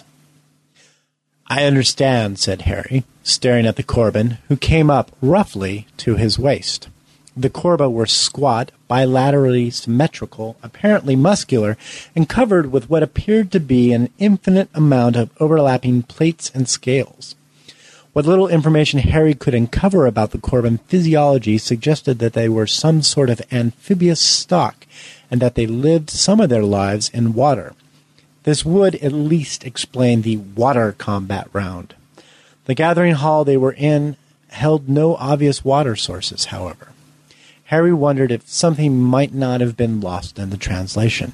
I understand, said Harry, staring at the Korban, who came up roughly to his waist. The Korba were squat, bilaterally symmetrical, apparently muscular, and covered with what appeared to be an infinite amount of overlapping plates and scales. What little information Harry could uncover about the Korban physiology suggested that they were some sort of amphibious stock, and that they lived some of their lives in water. This would at least explain the water combat round. The gathering hall they were in held no obvious water sources, however. Harry wondered if something might not have been lost in the translation.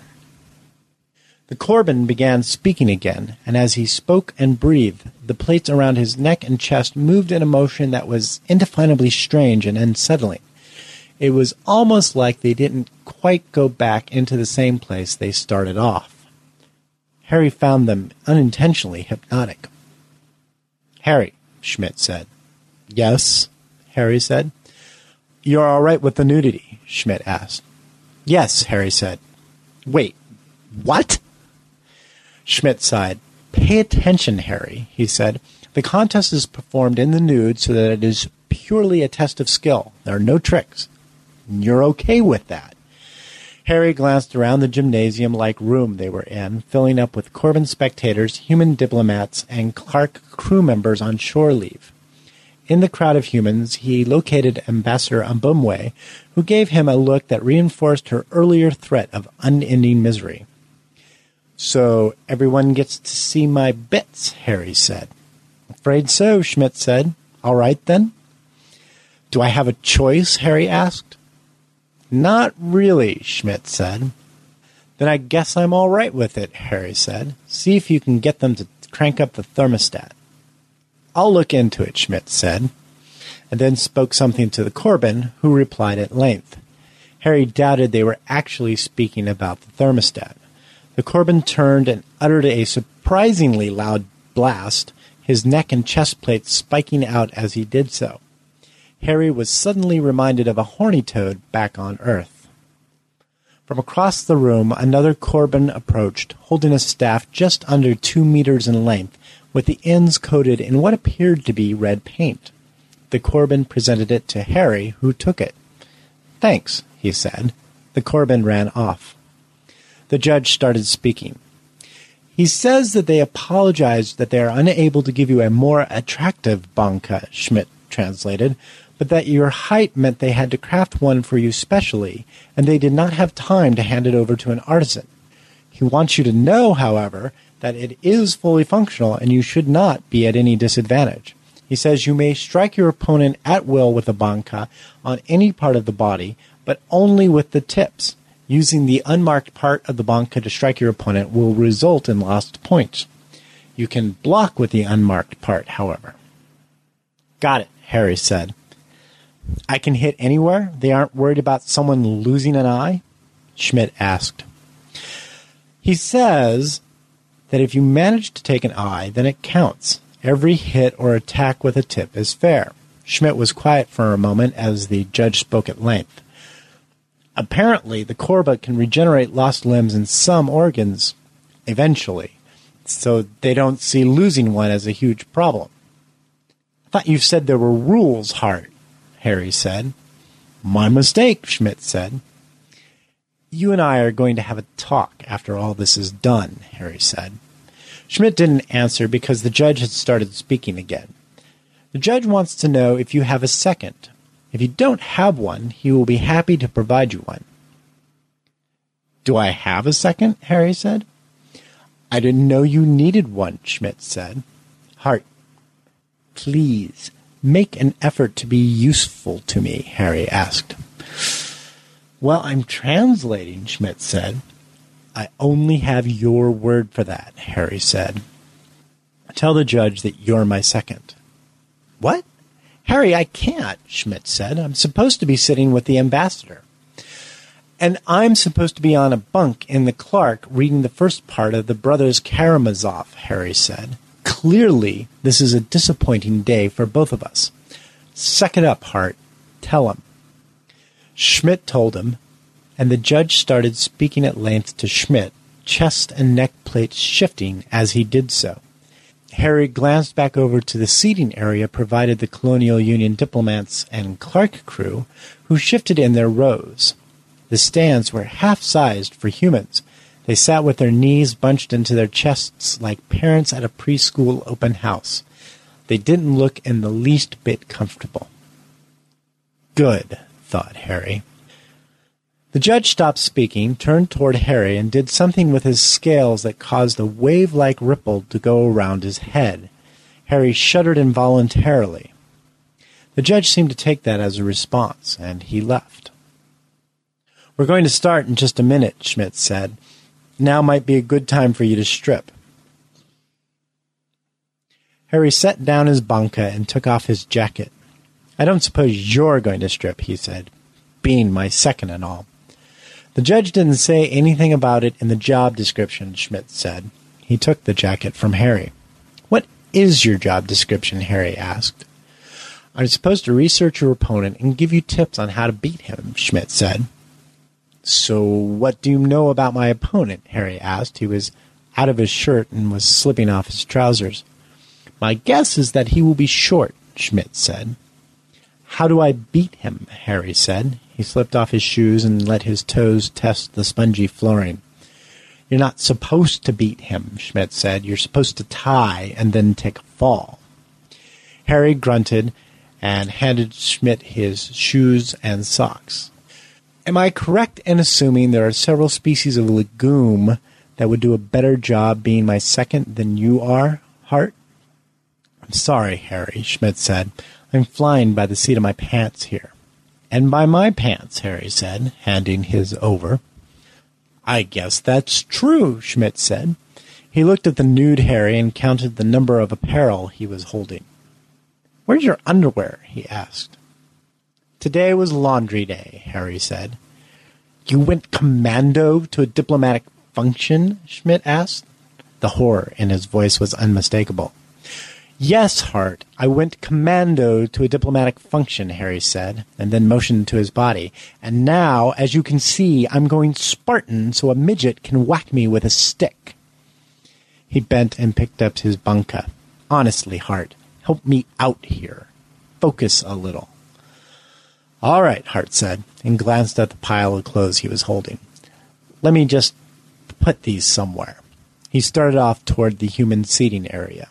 The Korban began speaking again, and as he spoke and breathed, the plates around his neck and chest moved in a motion that was indefinably strange and unsettling. It was almost like they didn't quite go back into the same place they started off. Harry found them unintentionally hypnotic. Harry, Schmidt said. Yes, Harry said. You're all right with the nudity? Schmidt asked. Yes, Harry said. Wait, what? Schmidt sighed. Pay attention, Harry, he said. The contest is performed in the nude so that it is purely a test of skill. There are no tricks. You're okay with that. Harry glanced around the gymnasium-like room they were in, filling up with Korban spectators, human diplomats, and Clark crew members on shore leave. In the crowd of humans, he located Ambassador Abumwe, who gave him a look that reinforced her earlier threat of unending misery. So everyone gets to see my bits, Harry said. Afraid so, Schmidt said. All right, then. Do I have a choice, Harry asked. Not really, Schmidt said. Then I guess I'm all right with it, Harry said. See if you can get them to crank up the thermostat. I'll look into it, Schmidt said, and then spoke something to the Korban, who replied at length. Harry doubted they were actually speaking about the thermostat. The Korban turned and uttered a surprisingly loud blast, his neck and chest plates spiking out as he did so. Harry was suddenly reminded of a horny toad back on Earth. From across the room, another Korban approached, holding a staff just under two meters in length, with the ends coated in what appeared to be red paint. the Corbin presented it to Harry, who took it. "Thanks," he said. The Corbin ran off. The judge started speaking. "He says that they apologized that they are unable to give you a more attractive banka," Schmidt translated, "but that your height meant they had to craft one for you specially, and they did not have time to hand it over to an artisan. He wants you to know, however, that it is fully functional and you should not be at any disadvantage. He says you may strike your opponent at will with a banka on any part of the body, but only with the tips. Using the unmarked part of the banka to strike your opponent will result in lost points. You can block with the unmarked part, however." "Got it," Harry said. "I can hit anywhere? They aren't worried about someone losing an eye?" Schmidt asked. "He says that if you manage to take an eye, then it counts. Every hit or attack with a tip is fair." Schmidt was quiet for a moment as the judge spoke at length. "Apparently, the Korba can regenerate lost limbs in some organs, eventually, so they don't see losing one as a huge problem." "I thought you said there were rules, Hart," Harry said. "My mistake," Schmidt said. "You and I are going to have a talk after all this is done," Harry said. Schmidt didn't answer because the judge had started speaking again. "The judge wants to know if you have a second. If you don't have one, he will be happy to provide you one." "Do I have a second?" Harry said. "I didn't know you needed one," Schmidt said. "Hart, please, make an effort to be useful to me," Harry asked. "Well, I'm translating," Schmidt said. "I only have your word for that," Harry said. "Tell the judge that you're my second." "What? Harry, I can't," Schmidt said. "I'm supposed to be sitting with the ambassador." "And I'm supposed to be on a bunk in the Clark reading the first part of the Brothers Karamazov," Harry said. "Clearly, this is a disappointing day for both of us. Suck it up, Hart. Tell him." Schmidt told him, and the judge started speaking at length to Schmidt, chest and neck plates shifting as he did so. Harry glanced back over to the seating area provided the Colonial Union diplomats and Clark crew, who shifted in their rows. The stands were half-sized for humans. They sat with their knees bunched into their chests like parents at a preschool open house. They didn't look in the least bit comfortable. "Good," thought Harry. The judge stopped speaking, turned toward Harry, and did something with his scales that caused a wave-like ripple to go around his head. Harry shuddered involuntarily. The judge seemed to take that as a response, and he left. "We're going to start in just a minute," Schmidt said. "Now might be a good time for you to strip." Harry set down his banka and took off his jacket. "I don't suppose you're going to strip," he said, "being my second and all." The judge didn't say anything about it in the job description, Schmidt said. He took the jacket from Harry. "What is your job description?" Harry asked. "I'm supposed to research your opponent and give you tips on how to beat him," Schmidt said. "So what do you know about my opponent?" Harry asked. He was out of his shirt and was slipping off his trousers. "My guess is that he will be short," Schmidt said. "How do I beat him?" Harry said. He slipped off his shoes and let his toes test the spongy flooring. "You're not supposed to beat him," Schmidt said. "You're supposed to tie and then take a fall." Harry grunted and handed Schmidt his shoes and socks. "Am I correct in assuming there are several species of legume that would do a better job being my second than you are, Hart?" "I'm sorry, Harry," Schmidt said. "I'm flying by the seat of my pants here." "And by my pants," Harry said, handing his over. "I guess that's true," Schmidt said. He looked at the nude Harry and counted the number of apparel he was holding. "Where's your underwear?" he asked. "Today was laundry day," Harry said. "You went commando to a diplomatic function?" Schmidt asked. The horror in his voice was unmistakable. "Yes, Hart, I went commando to a diplomatic function," Harry said, and then motioned to his body. "And now, as you can see, I'm going Spartan so a midget can whack me with a stick." He bent and picked up his banka. "Honestly, Hart, help me out here." focus a little. All right, Hart said, and glanced at the pile of clothes he was holding. Let me just put these somewhere. He started off toward the human seating area.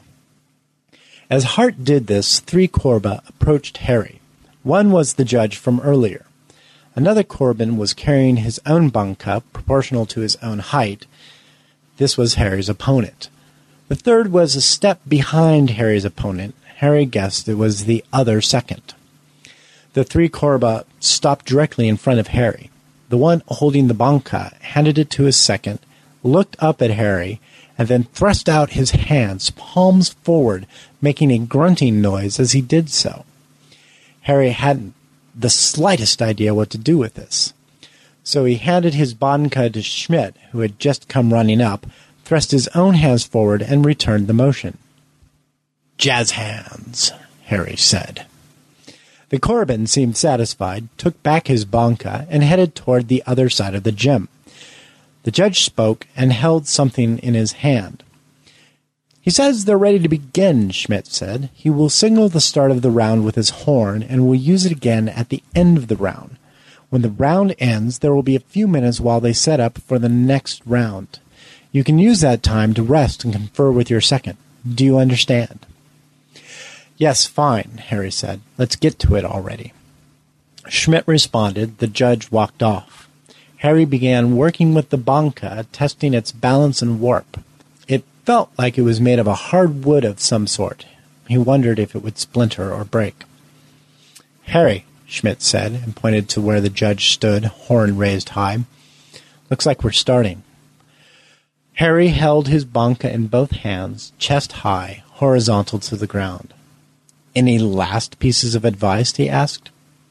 As Hart did this, three Korba approached Harry. One was the judge from earlier. Another Korban was carrying his own bunka, proportional to his own height. This was Harry's opponent. The third was a step behind Harry's opponent. Harry guessed it was the other second. The three Korba stopped directly in front of Harry. The one holding the bunka handed it to his second, looked up at Harry, and then thrust out his hands, palms forward, making a grunting noise as he did so. Harry hadn't the slightest idea what to do with this. So he handed his bunka to Schmidt, who had just come running up, thrust his own hands forward, and returned the motion. "Jazz hands," Harry said. The Korban seemed satisfied, took back his bunka, and headed toward the other side of the gym. The judge spoke and held something in his hand. "He says they're ready to begin," Schmidt said. "He will signal the start of the round with his horn, and will use it again at the end of the round. When the round ends, there will be a few minutes while they set up for the next round. You can use that time to rest and confer with your second. Do you understand?" "Yes, fine," Harry said. "Let's get to it already." Schmidt responded. The judge walked off. Harry began working with the bunka, testing its balance and warp. It felt like it was made of a hard wood of some sort. He wondered if it would splinter or break. "Harry," Schmidt said, and pointed to where the judge stood, horn raised high. "Looks like we're starting." Harry held his bunka in both hands, chest high, horizontal to the ground. "Any last pieces of advice?" he asked.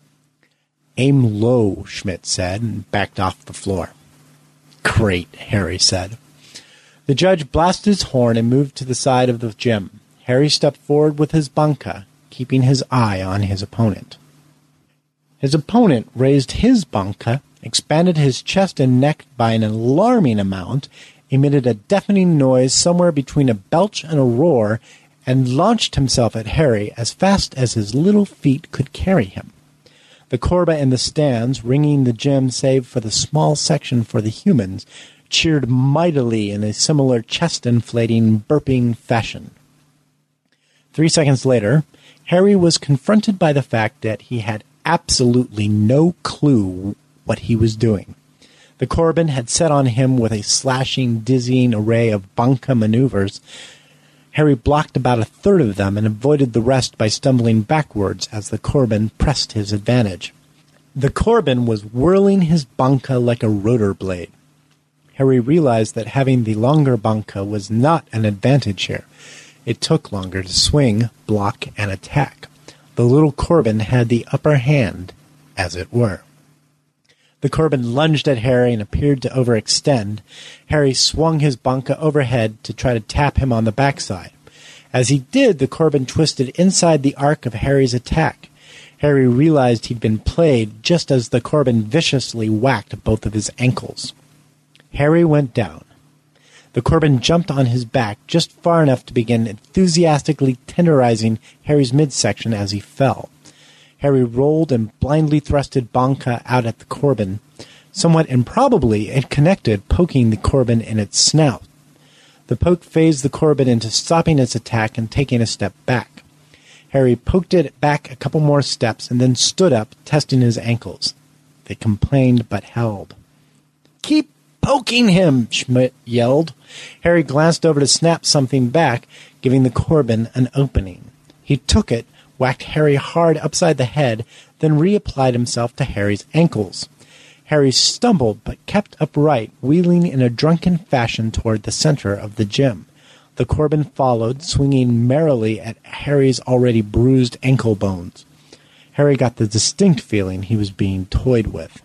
"Aim low," Schmidt said, and backed off the floor. "Great," Harry said. The judge blasted his horn and moved to the side of the gym. Harry stepped forward with his bunka, keeping his eye on his opponent. His opponent raised his bunka, expanded his chest and neck by an alarming amount, emitted a deafening noise somewhere between a belch and a roar, and launched himself at Harry as fast as his little feet could carry him. The Korba in the stands, ringing the gym save for the small section for the humans, cheered mightily in a similar chest-inflating, burping fashion. Three seconds later, Harry was confronted by the fact that he had absolutely no clue what he was doing. The Korban had set on him with a slashing, dizzying array of bunka maneuvers. Harry blocked about a third of them and avoided the rest by stumbling backwards as the Korban pressed his advantage. The Korban was whirling his bunka like a rotor blade. Harry realized that having the longer bunka was not an advantage here. It took longer to swing, block, and attack. The little Korban had the upper hand, as it were. The Korban lunged at Harry and appeared to overextend. Harry swung his bunka overhead to try to tap him on the backside. As he did, the Korban twisted inside the arc of Harry's attack. Harry realized he'd been played just as the Korban viciously whacked both of his ankles. Harry went down. The Korban jumped on his back just far enough to begin enthusiastically tenderizing Harry's midsection as he fell. Harry rolled and blindly thrusted bunka out at the Korban. Somewhat improbably, it connected, poking the Korban in its snout. The poke phased the Korban into stopping its attack and taking a step back. Harry poked it back a couple more steps and then stood up, testing his ankles. They complained but held. "Keep poking him!" Schmidt yelled. Harry glanced over to snap something back, giving the Korban an opening. He took it, whacked Harry hard upside the head, then reapplied himself to Harry's ankles. Harry stumbled but kept upright, wheeling in a drunken fashion toward the center of the gym. The Korban followed, swinging merrily at Harry's already bruised ankle bones. Harry got the distinct feeling he was being toyed with.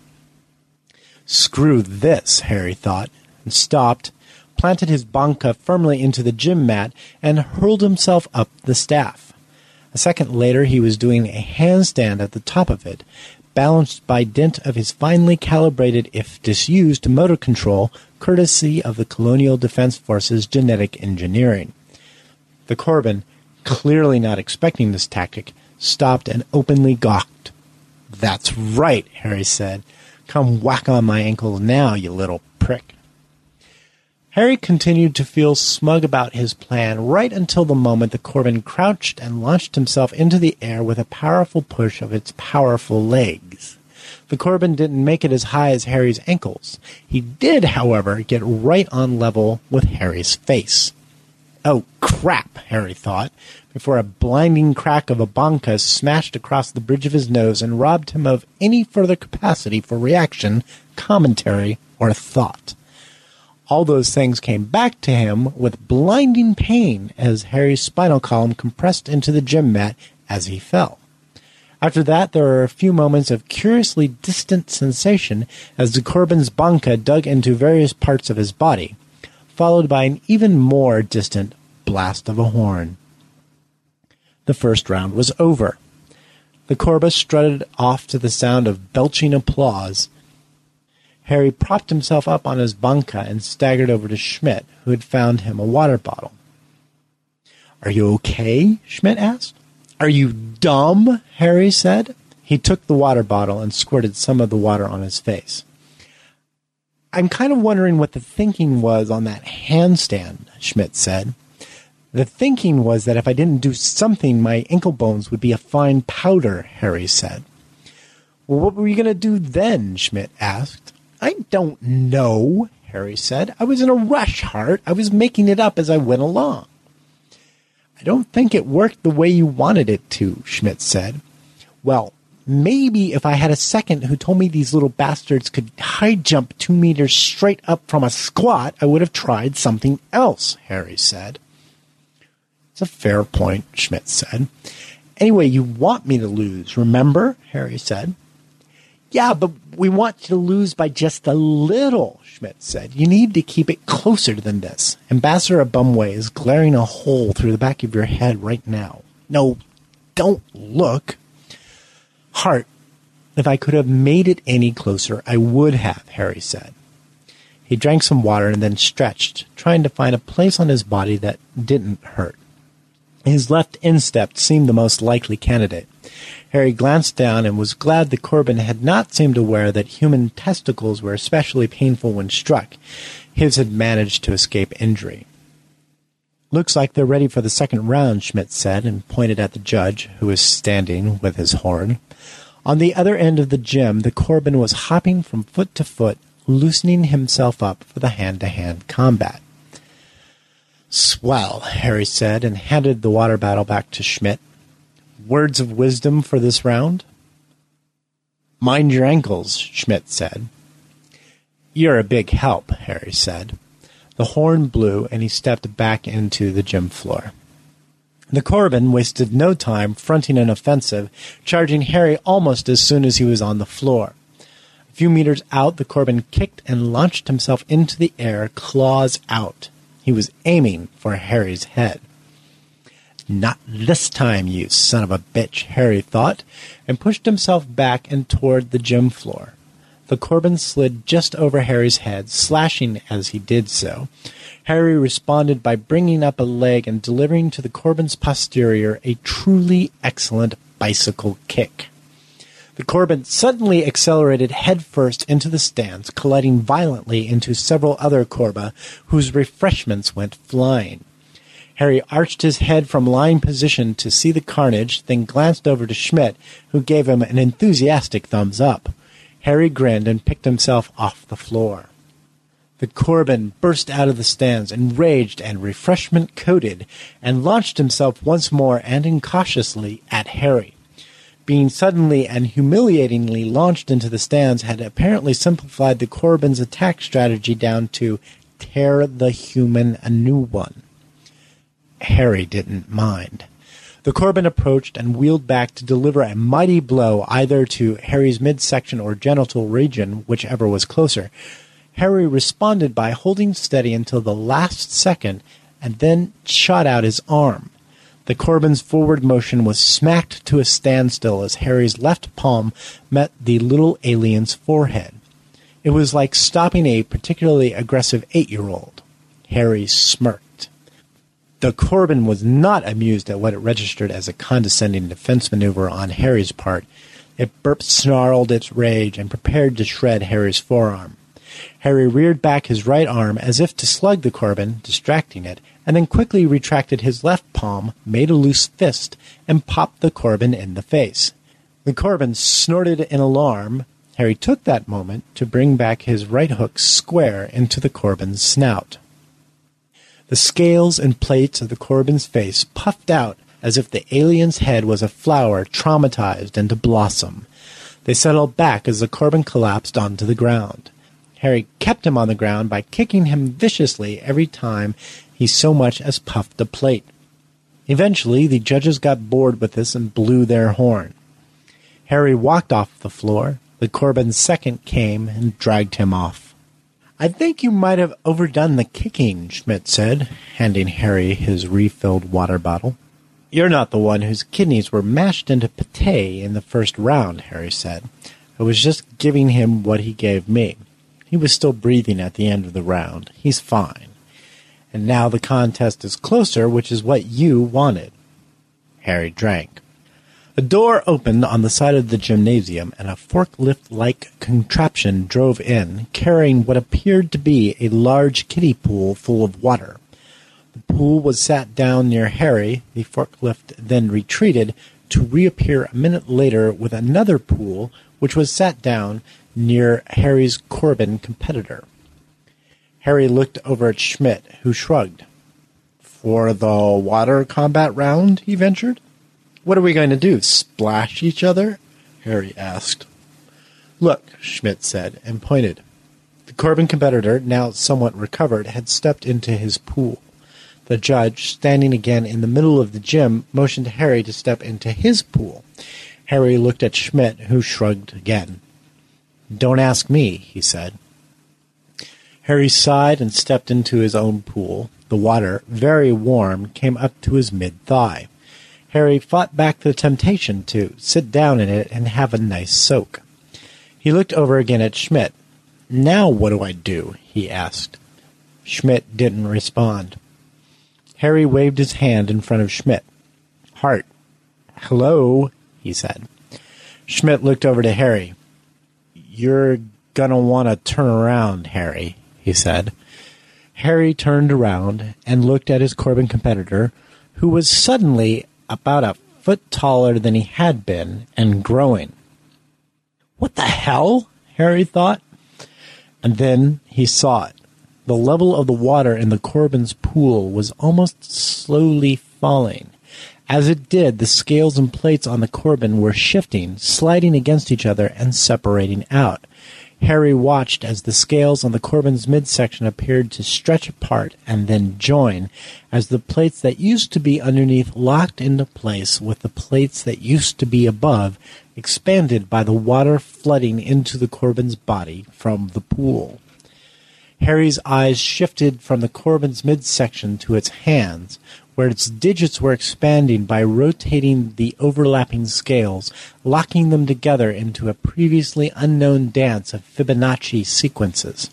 "Screw this," Harry thought, and stopped, planted his bunka firmly into the gym mat, and hurled himself up the staff. A second later, he was doing a handstand at the top of it, balanced by dint of his finely calibrated, if disused, motor control, courtesy of the Colonial Defense Force's genetic engineering. The Korban, clearly not expecting this tactic, stopped and openly gawked. "That's right," Harry said. "Come whack on my ankles now, you little prick." Harry continued to feel smug about his plan right until the moment the Corbin crouched and launched himself into the air with a powerful push of its powerful legs. The Corbin didn't make it as high as Harry's ankles. He did, however, get right on level with Harry's face. "Oh, crap," Harry thought, before a blinding crack of a banka smashed across the bridge of his nose and robbed him of any further capacity for reaction, commentary, or thought. All those things came back to him with blinding pain as Harry's spinal column compressed into the gym mat as he fell. After that, there were a few moments of curiously distant sensation as the Corbin's banka dug into various parts of his body, followed by an even more distant blast of a horn. The first round was over. The Corba strutted off to the sound of belching applause. Harry propped himself up on his banka and staggered over to Schmidt, who had found him a water bottle. "Are you okay?" Schmidt asked. "Are you dumb?" Harry said. He took the water bottle and squirted some of the water on his face. "I'm kind of wondering what the thinking was on that handstand," Schmidt said. "The thinking was that if I didn't do something, my ankle bones would be a fine powder," Harry said. "Well, what were you going to do then?" Schmidt asked. "I don't know," Harry said. "I was in a rush, Hart. I was making it up as I went along." "I don't think it worked the way you wanted it to," Schmidt said. "Well, maybe if I had a second who told me these little bastards could high jump two meters straight up from a squat, I would have tried something else," Harry said. "It's a fair point," Schmidt said. "Anyway, you want me to lose, remember?" Harry said. "Yeah, but we want you to lose by just a little," Schmidt said. "You need to keep it closer than this. Ambassador Bumway is glaring a hole through the back of your head right now. No, don't look." "Hart, if I could have made it any closer, I would have," Harry said. He drank some water and then stretched, trying to find a place on his body that didn't hurt. His left instep seemed the most likely candidate. Harry glanced down and was glad the Corbin had not seemed aware that human testicles were especially painful when struck. His had managed to escape injury. "Looks like they're ready for the second round," Schmidt said, and pointed at the judge, who was standing with his horn. On the other end of the gym, the Corbin was hopping from foot to foot, loosening himself up for the hand-to-hand combat. "Swell," Harry said, and handed the water bottle back to Schmidt. "Words of wisdom for this round?" "Mind your ankles," Schmidt said. "You're a big help," Harry said. The horn blew, and he stepped back into the gym floor. The Corbin wasted no time fronting an offensive, charging Harry almost as soon as he was on the floor. A few meters out, the Corbin kicked and launched himself into the air, claws out. He was aiming for Harry's head. "Not this time, you son of a bitch," Harry thought, and pushed himself back and toward the gym floor. The Corbin slid just over Harry's head, slashing as he did so. Harry responded by bringing up a leg and delivering to the Corbin's posterior a truly excellent bicycle kick. The Corbin suddenly accelerated headfirst into the stands, colliding violently into several other Corba, whose refreshments went flying. Harry arched his head from lying position to see the carnage, then glanced over to Schmidt, who gave him an enthusiastic thumbs up. Harry grinned and picked himself off the floor. The Corbin burst out of the stands, enraged and refreshment-coated, and launched himself once more and incautiously at Harry. Being suddenly and humiliatingly launched into the stands had apparently simplified the Corbin's attack strategy down to tear the human a new one. Harry didn't mind. The Corbin approached and wheeled back to deliver a mighty blow either to Harry's midsection or genital region, whichever was closer. Harry responded by holding steady until the last second and then shot out his arm. The Corbin's forward motion was smacked to a standstill as Harry's left palm met the little alien's forehead. It was like stopping a particularly aggressive eight-year-old. Harry smirked. The Corbin was not amused at what it registered as a condescending defense maneuver on Harry's part. It burped, snarled its rage, and prepared to shred Harry's forearm. Harry reared back his right arm as if to slug the Corbin, distracting it, and then quickly retracted his left palm, made a loose fist, and popped the Corbin in the face. The Corbin snorted in alarm. Harry took that moment to bring back his right hook square into the Corbin's snout. The scales and plates of the Corbin's face puffed out as if the alien's head was a flower traumatized into blossom. They settled back as the Corbin collapsed onto the ground. Harry kept him on the ground by kicking him viciously every time he so much as puffed a plate. Eventually, the judges got bored with this and blew their horn. Harry walked off the floor. The Corbin's second came and dragged him off. "I think you might have overdone the kicking," Schmidt said, handing Harry his refilled water bottle. "You're not the one whose kidneys were mashed into pâté in the first round," Harry said. "I was just giving him what he gave me. He was still breathing at the end of the round. He's fine. And now the contest is closer, which is what you wanted." Harry drank. A door opened on the side of the gymnasium, and a forklift-like contraption drove in, carrying what appeared to be a large kiddie pool full of water. The pool was sat down near Harry. The forklift then retreated to reappear a minute later with another pool, which was sat down near Harry's Corbin competitor. Harry looked over at Schmidt, who shrugged. "For the water combat round?" he ventured. "What are we going to do, splash each other?" Harry asked. "Look," Schmidt said, and pointed. The Corbin competitor, now somewhat recovered, had stepped into his pool. The judge, standing again in the middle of the gym, motioned Harry to step into his pool. Harry looked at Schmidt, who shrugged again. "Don't ask me," he said. Harry sighed and stepped into his own pool. The water, very warm, came up to his mid-thigh. Harry fought back the temptation to sit down in it and have a nice soak. He looked over again at Schmidt. "Now what do I do?" he asked. Schmidt didn't respond. Harry waved his hand in front of Schmidt. "Hart." "Hello," he said. Schmidt looked over to Harry. "You're gonna want to turn around, Harry," he said. Harry turned around and looked at his Corbin competitor, who was suddenly about a foot taller than he had been, and growing. "What the hell?" Harry thought. And then he saw it. The level of the water in the Corbin's pool was almost slowly falling. As it did, the scales and plates on the Corbin were shifting, sliding against each other, and separating out. Harry watched as the scales on the Corbin's midsection appeared to stretch apart and then join, as the plates that used to be underneath locked into place with the plates that used to be above, expanded by the water flooding into the Corbin's body from the pool. Harry's eyes shifted from the Corbin's midsection to its hands, where its digits were expanding by rotating the overlapping scales, locking them together into a previously unknown dance of Fibonacci sequences.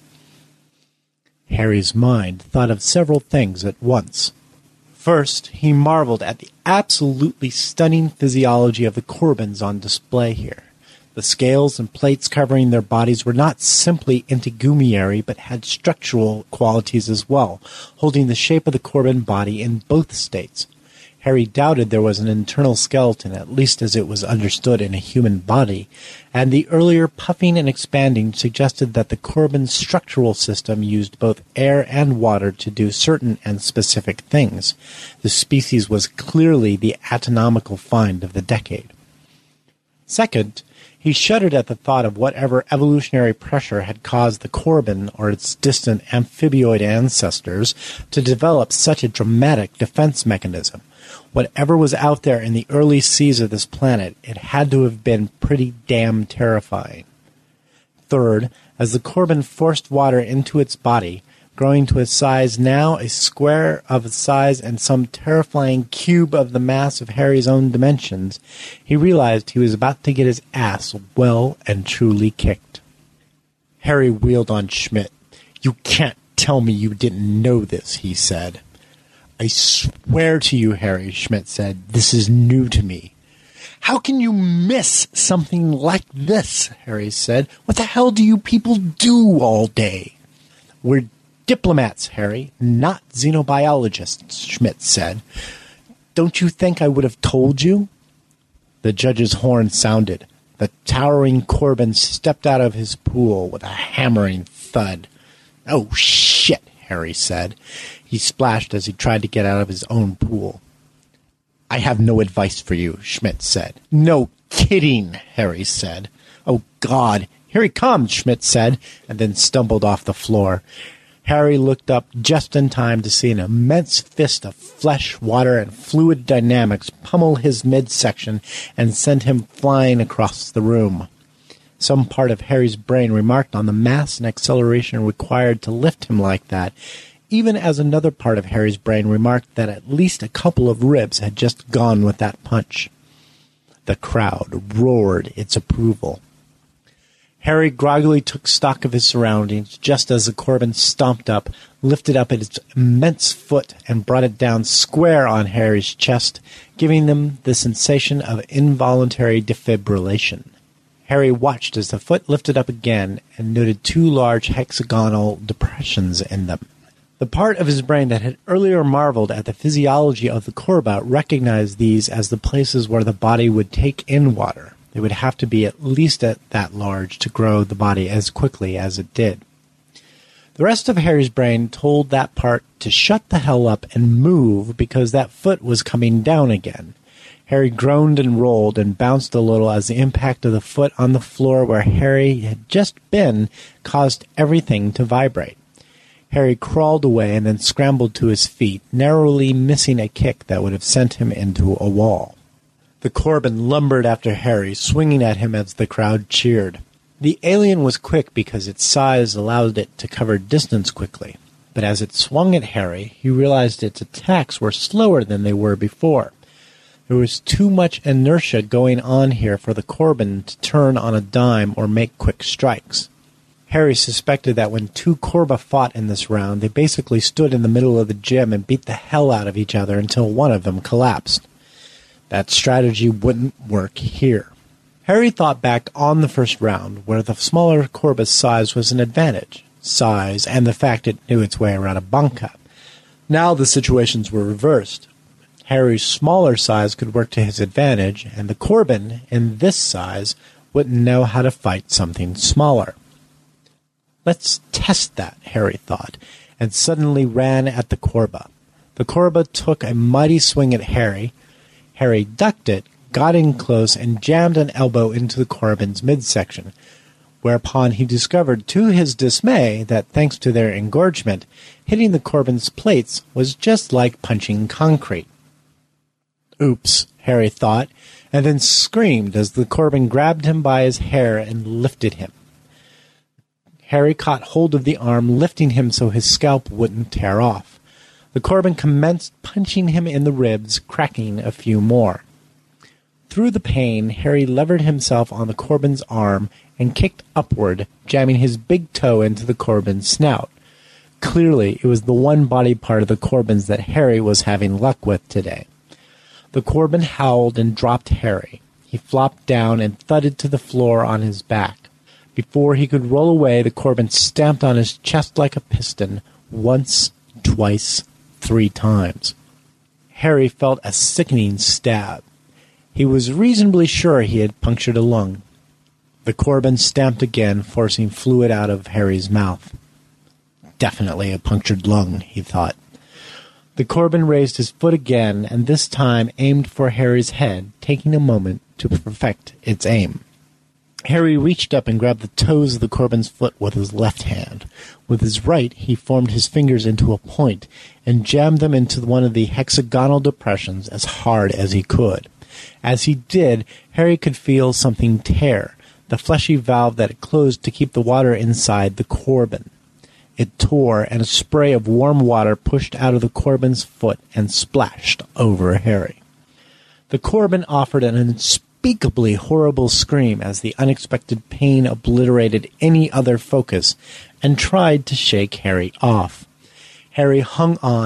Harry's mind thought of several things at once. First, he marveled at the absolutely stunning physiology of the Corbins on display here. The scales and plates covering their bodies were not simply integumentary, but had structural qualities as well, holding the shape of the Corbin body in both states. Harry doubted there was an internal skeleton, at least as it was understood in a human body, and the earlier puffing and expanding suggested that the Corbin's structural system used both air and water to do certain and specific things. The species was clearly the anatomical find of the decade. Second, he shuddered at the thought of whatever evolutionary pressure had caused the Corbin or its distant amphibioid ancestors to develop such a dramatic defense mechanism. Whatever was out there in the early seas of this planet, it had to have been pretty damn terrifying. Third, as the Corbin forced water into its body, growing to a size now a square of its size and some terrifying cube of the mass of Harry's own dimensions, he realized he was about to get his ass well and truly kicked. Harry wheeled on Schmidt. "You can't tell me you didn't know this," he said. I swear to you, Harry, Schmidt said, this is new to me. How can you miss something like this? Harry said. What the hell do you people do all day? We're diplomats, Harry, not xenobiologists, Schmidt said. Don't you think I would have told you? The judge's horn sounded. The towering Corbin stepped out of his pool with a hammering thud. Oh, shit, Harry said. He splashed as he tried to get out of his own pool. I have no advice for you, Schmidt said. No kidding, Harry said. Oh, God, here he comes, Schmidt said, and then stumbled off the floor. Harry looked up just in time to see an immense fist of flesh, water, and fluid dynamics pummel his midsection and send him flying across the room. Some part of Harry's brain remarked on the mass and acceleration required to lift him like that, even as another part of Harry's brain remarked that at least a couple of ribs had just gone with that punch. The crowd roared its approval. Harry groggily took stock of his surroundings just as the Corbin stomped up, lifted up its immense foot, and brought it down square on Harry's chest, giving them the sensation of involuntary defibrillation. Harry watched as the foot lifted up again and noted two large hexagonal depressions in them. The part of his brain that had earlier marveled at the physiology of the Corba recognized these as the places where the body would take in water. They would have to be at least at that large to grow the body as quickly as it did. The rest of Harry's brain told that part to shut the hell up and move because that foot was coming down again. Harry groaned and rolled and bounced a little as the impact of the foot on the floor where Harry had just been caused everything to vibrate. Harry crawled away and then scrambled to his feet, narrowly missing a kick that would have sent him into a wall. The Corbin lumbered after Harry, swinging at him as the crowd cheered. The alien was quick because its size allowed it to cover distance quickly, but as it swung at Harry, he realized its attacks were slower than they were before. There was too much inertia going on here for the Corbin to turn on a dime or make quick strikes. Harry suspected that when two Corba fought in this round, they basically stood in the middle of the gym and beat the hell out of each other until one of them collapsed. That strategy wouldn't work here. Harry thought back on the first round, where the smaller Corba's size was an advantage. Size and the fact it knew its way around a bunker. Now the situations were reversed. Harry's smaller size could work to his advantage, and the Corbin, in this size, wouldn't know how to fight something smaller. Let's test that, Harry thought, and suddenly ran at the Corba. The Corba took a mighty swing at Harry. Harry ducked it, got in close, and jammed an elbow into the Corbin's midsection, whereupon he discovered to his dismay that, thanks to their engorgement, hitting the Corbin's plates was just like punching concrete. Oops, Harry thought, and then screamed as the Corbin grabbed him by his hair and lifted him. Harry caught hold of the arm, lifting him so his scalp wouldn't tear off. The Corbin commenced punching him in the ribs, cracking a few more. Through the pain, Harry levered himself on the Corbin's arm and kicked upward, jamming his big toe into the Corbin's snout. Clearly, it was the one body part of the Corbin's that Harry was having luck with today. The Corbin howled and dropped Harry. He flopped down and thudded to the floor on his back. Before he could roll away, the Corbin stamped on his chest like a piston, once, twice, three times. Harry felt a sickening stab. He was reasonably sure he had punctured a lung. The Corbin stamped again, forcing fluid out of Harry's mouth. Definitely a punctured lung, he thought. The Corbin raised his foot again, and this time aimed for Harry's head, taking a moment to perfect its aim. Harry reached up and grabbed the toes of the Corbin's foot with his left hand. With his right, he formed his fingers into a point and jammed them into one of the hexagonal depressions as hard as he could. As he did, Harry could feel something tear, the fleshy valve that it closed to keep the water inside the Corbin. It tore, and a spray of warm water pushed out of the Corbin's foot and splashed over Harry. The Corbin offered an unspeakably horrible scream as the unexpected pain obliterated any other focus and tried to shake Harry off. Harry hung on,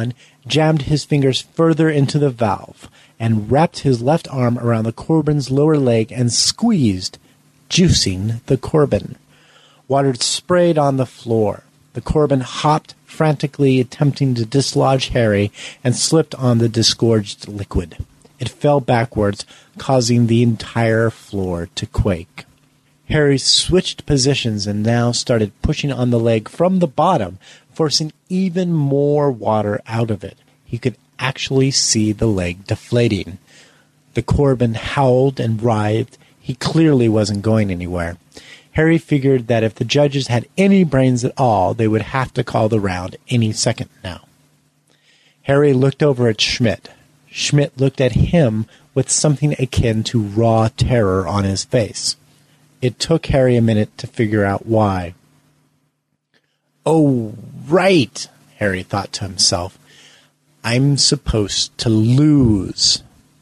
jammed his fingers further into the valve, and wrapped his left arm around the Corbin's lower leg and squeezed, juicing the Corbin. Water sprayed on the floor. The Corbin hopped, frantically attempting to dislodge Harry, and slipped on the disgorged liquid. It fell backwards, causing the entire floor to quake. Harry switched positions and now started pushing on the leg from the bottom, forcing even more water out of it. He could actually see the leg deflating. The Corbin howled and writhed. He clearly wasn't going anywhere. Harry figured that if the judges had any brains at all, they would have to call the round any second now. Harry looked over at Schmidt. Schmidt looked at him with something akin to raw terror on his face. It took Harry a minute to figure out why. Oh, right, Harry thought to himself. I'm supposed to lose.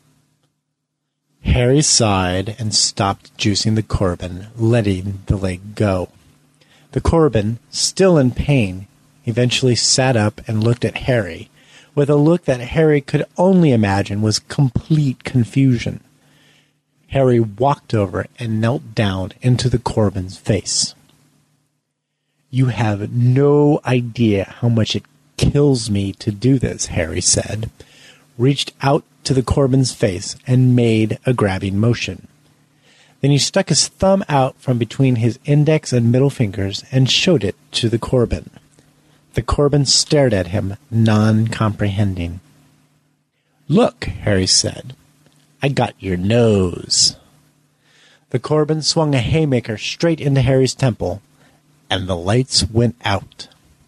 Harry sighed and stopped juicing the Corbin, letting the leg go. The Corbin, still in pain, eventually sat up and looked at Harry, with a look that Harry could only imagine was complete confusion. Harry walked over and knelt down into the Corbin's face. You have no idea how much it kills me to do this, Harry said, reached out to the Corbin's face and made a grabbing motion. Then he stuck his thumb out from between his index and middle fingers and showed it to the Corbin. The Corbin stared at him, non-comprehending. Look, Harry said, I got your nose. The Corbin swung a haymaker straight into Harry's temple, and the lights went out.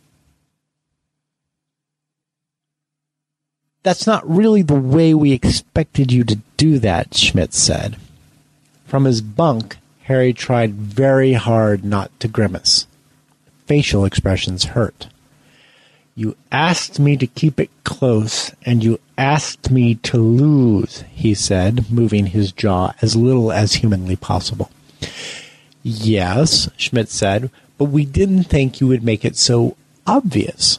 That's not really the way we expected you to do that, Schmidt said. From his bunk, Harry tried very hard not to grimace. Facial expressions hurt. You asked me to keep it close, and you asked me to lose, he said, moving his jaw as little as humanly possible. Yes, Schmidt said, but we didn't think you would make it so obvious.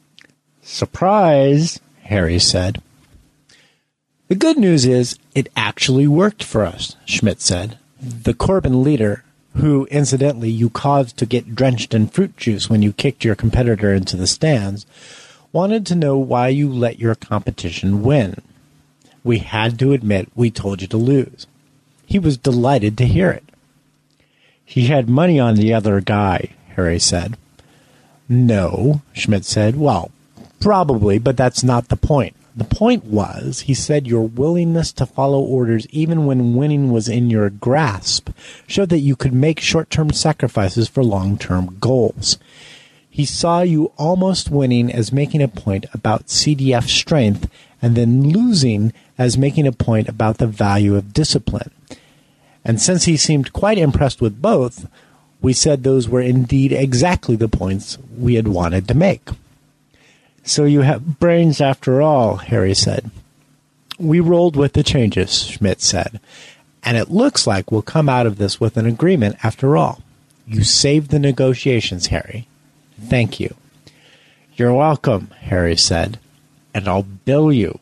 Surprise, Harry said. The good news is it actually worked for us, Schmidt said. The Corbin leader, who, incidentally, you caused to get drenched in fruit juice when you kicked your competitor into the stands, wanted to know why you let your competition win. We had to admit we told you to lose. He was delighted to hear it. He had money on the other guy, Harry said. No, Schmidt said. Well, probably, but that's not the point. The point was, he said, your willingness to follow orders even when winning was in your grasp showed that you could make short-term sacrifices for long-term goals. He saw you almost winning as making a point about C D F strength and then losing as making a point about the value of discipline. And since he seemed quite impressed with both, we said those were indeed exactly the points we had wanted to make. So you have brains after all, Harry said. We rolled with the changes, Schmidt said, and it looks like we'll come out of this with an agreement after all. You saved the negotiations, Harry. Thank you. You're welcome, Harry said, and I'll bill you.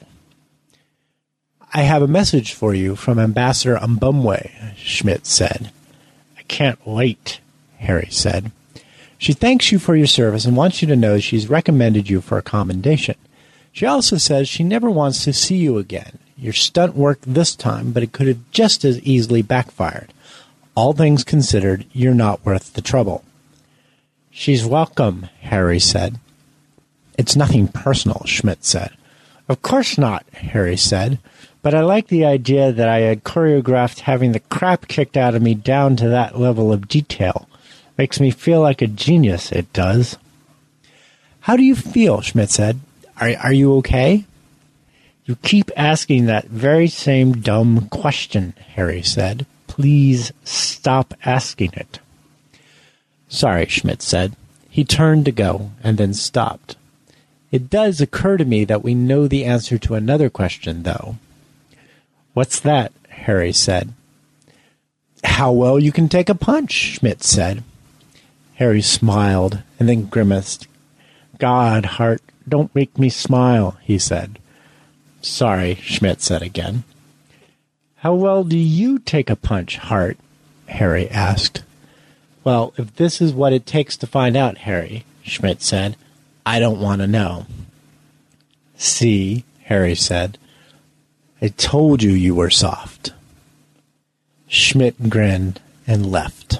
I have a message for you from Ambassador Umbumwe, Schmidt said. I can't wait, Harry said. She thanks you for your service and wants you to know she's recommended you for a commendation. She also says she never wants to see you again. Your stunt worked this time, but it could have just as easily backfired. All things considered, you're not worth the trouble. She's welcome, Harry said. It's nothing personal, Schmidt said. Of course not, Harry said, but I like the idea that I had choreographed having the crap kicked out of me down to that level of detail. Makes me feel like a genius, it does. How do you feel, Schmidt said. Are, are you okay? You keep asking that very same dumb question, Harry said. Please stop asking it. Sorry, Schmidt said. He turned to go and then stopped. It does occur to me that we know the answer to another question, though. What's that? Harry said. How well you can take a punch, Schmidt said. Harry smiled and then grimaced. God, Hart, don't make me smile, he said. Sorry, Schmidt said again. How well do you take a punch, Hart? Harry asked. Well, if this is what it takes to find out, Harry, Schmidt said, I don't want to know. See, Harry said, I told you you were soft. Schmidt grinned and left.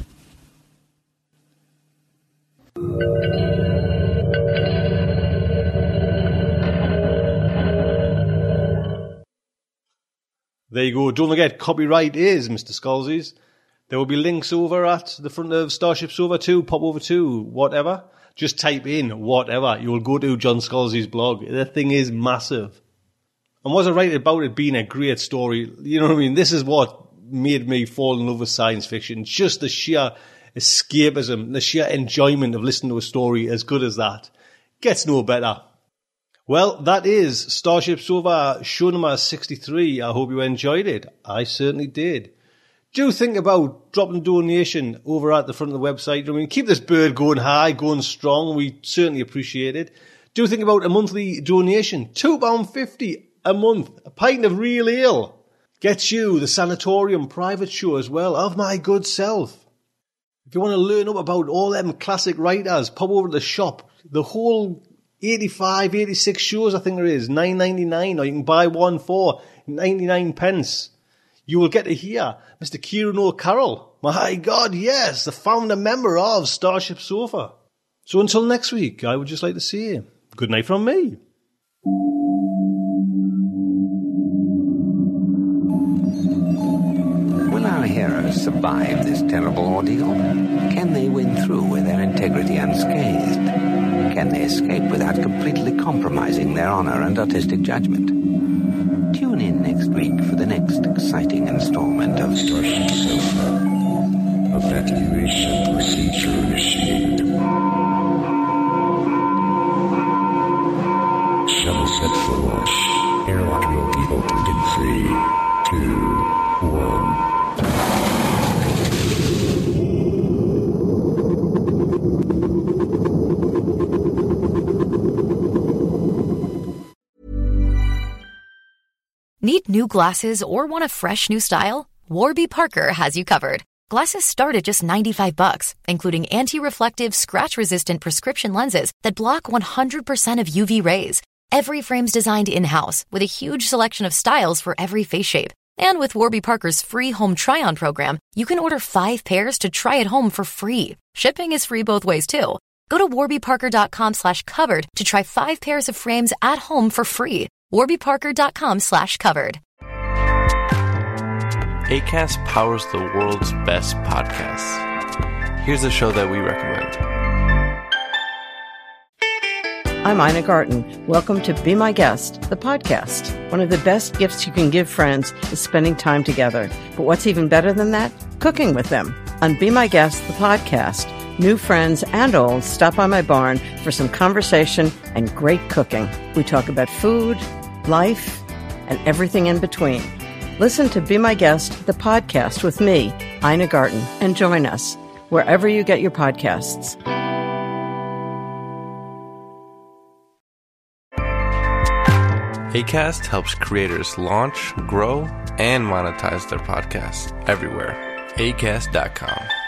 There you go. Don't forget, copyright is Mister Scalzi's. There will be links over at the front of Starship Sofa too. Pop over to whatever. Just type in whatever. You will go to John Scalzi's blog. The thing is massive. And was I right about it being a great story? You know what I mean? This is what made me fall in love with science fiction. Just the sheer escapism, the sheer enjoyment of listening to a story as good as that. Gets no better. Well, that is Starship Sofa show number sixty-three. I hope you enjoyed it. I certainly did. Do think about dropping a donation over at the front of the website. I mean, keep this bird going high, going strong. We certainly appreciate it. Do think about a monthly donation. two pounds fifty a month. A pint of real ale. Gets you the Sanatorium private show as well, of my good self. If you want to learn up about all them classic writers, pop over to the shop. The whole eighty-five, eighty-six shows, I think there is, nine ninety-nine, or you can buy one for ninety-nine pence. You will get to hear Mister Kieran O'Carroll. My God, yes, the founder member of Starship Sofa. So until next week, I would just like to say good night from me. Will our heroes survive this terrible ordeal? Can they win through with their integrity unscathed? Can they escape without completely compromising their honor and artistic judgment? Tune in next week for the next exciting installment of Starship Sofa. Evacuation procedure initiated. Shuttle set for launch. Airlock will be opened in three, two, one. Need new glasses or want a fresh new style? Warby Parker has you covered. Glasses start at just ninety-five bucks, including anti-reflective, scratch-resistant prescription lenses that block one hundred percent of U V rays. Every frame's designed in-house with a huge selection of styles for every face shape. And with Warby Parker's free home try-on program, you can order five pairs to try at home for free. Shipping is free both ways, too. Go to warbyparker.com slash covered to try five pairs of frames at home for free. warbyparker.com slash covered. Acast powers the world's best podcasts. Here's a show that we recommend. I'm Ina Garten. Welcome to Be My Guest, the podcast. One of the best gifts you can give friends is spending time together. But what's even better than that? Cooking with them. On Be My Guest, the podcast, new friends and old stop by my barn for some conversation and great cooking. We talk about food, life, and everything in between. Listen to Be My Guest, the podcast with me, Ina Garten, and join us wherever you get your podcasts. Acast helps creators launch, grow, and monetize their podcasts everywhere. acast dot com.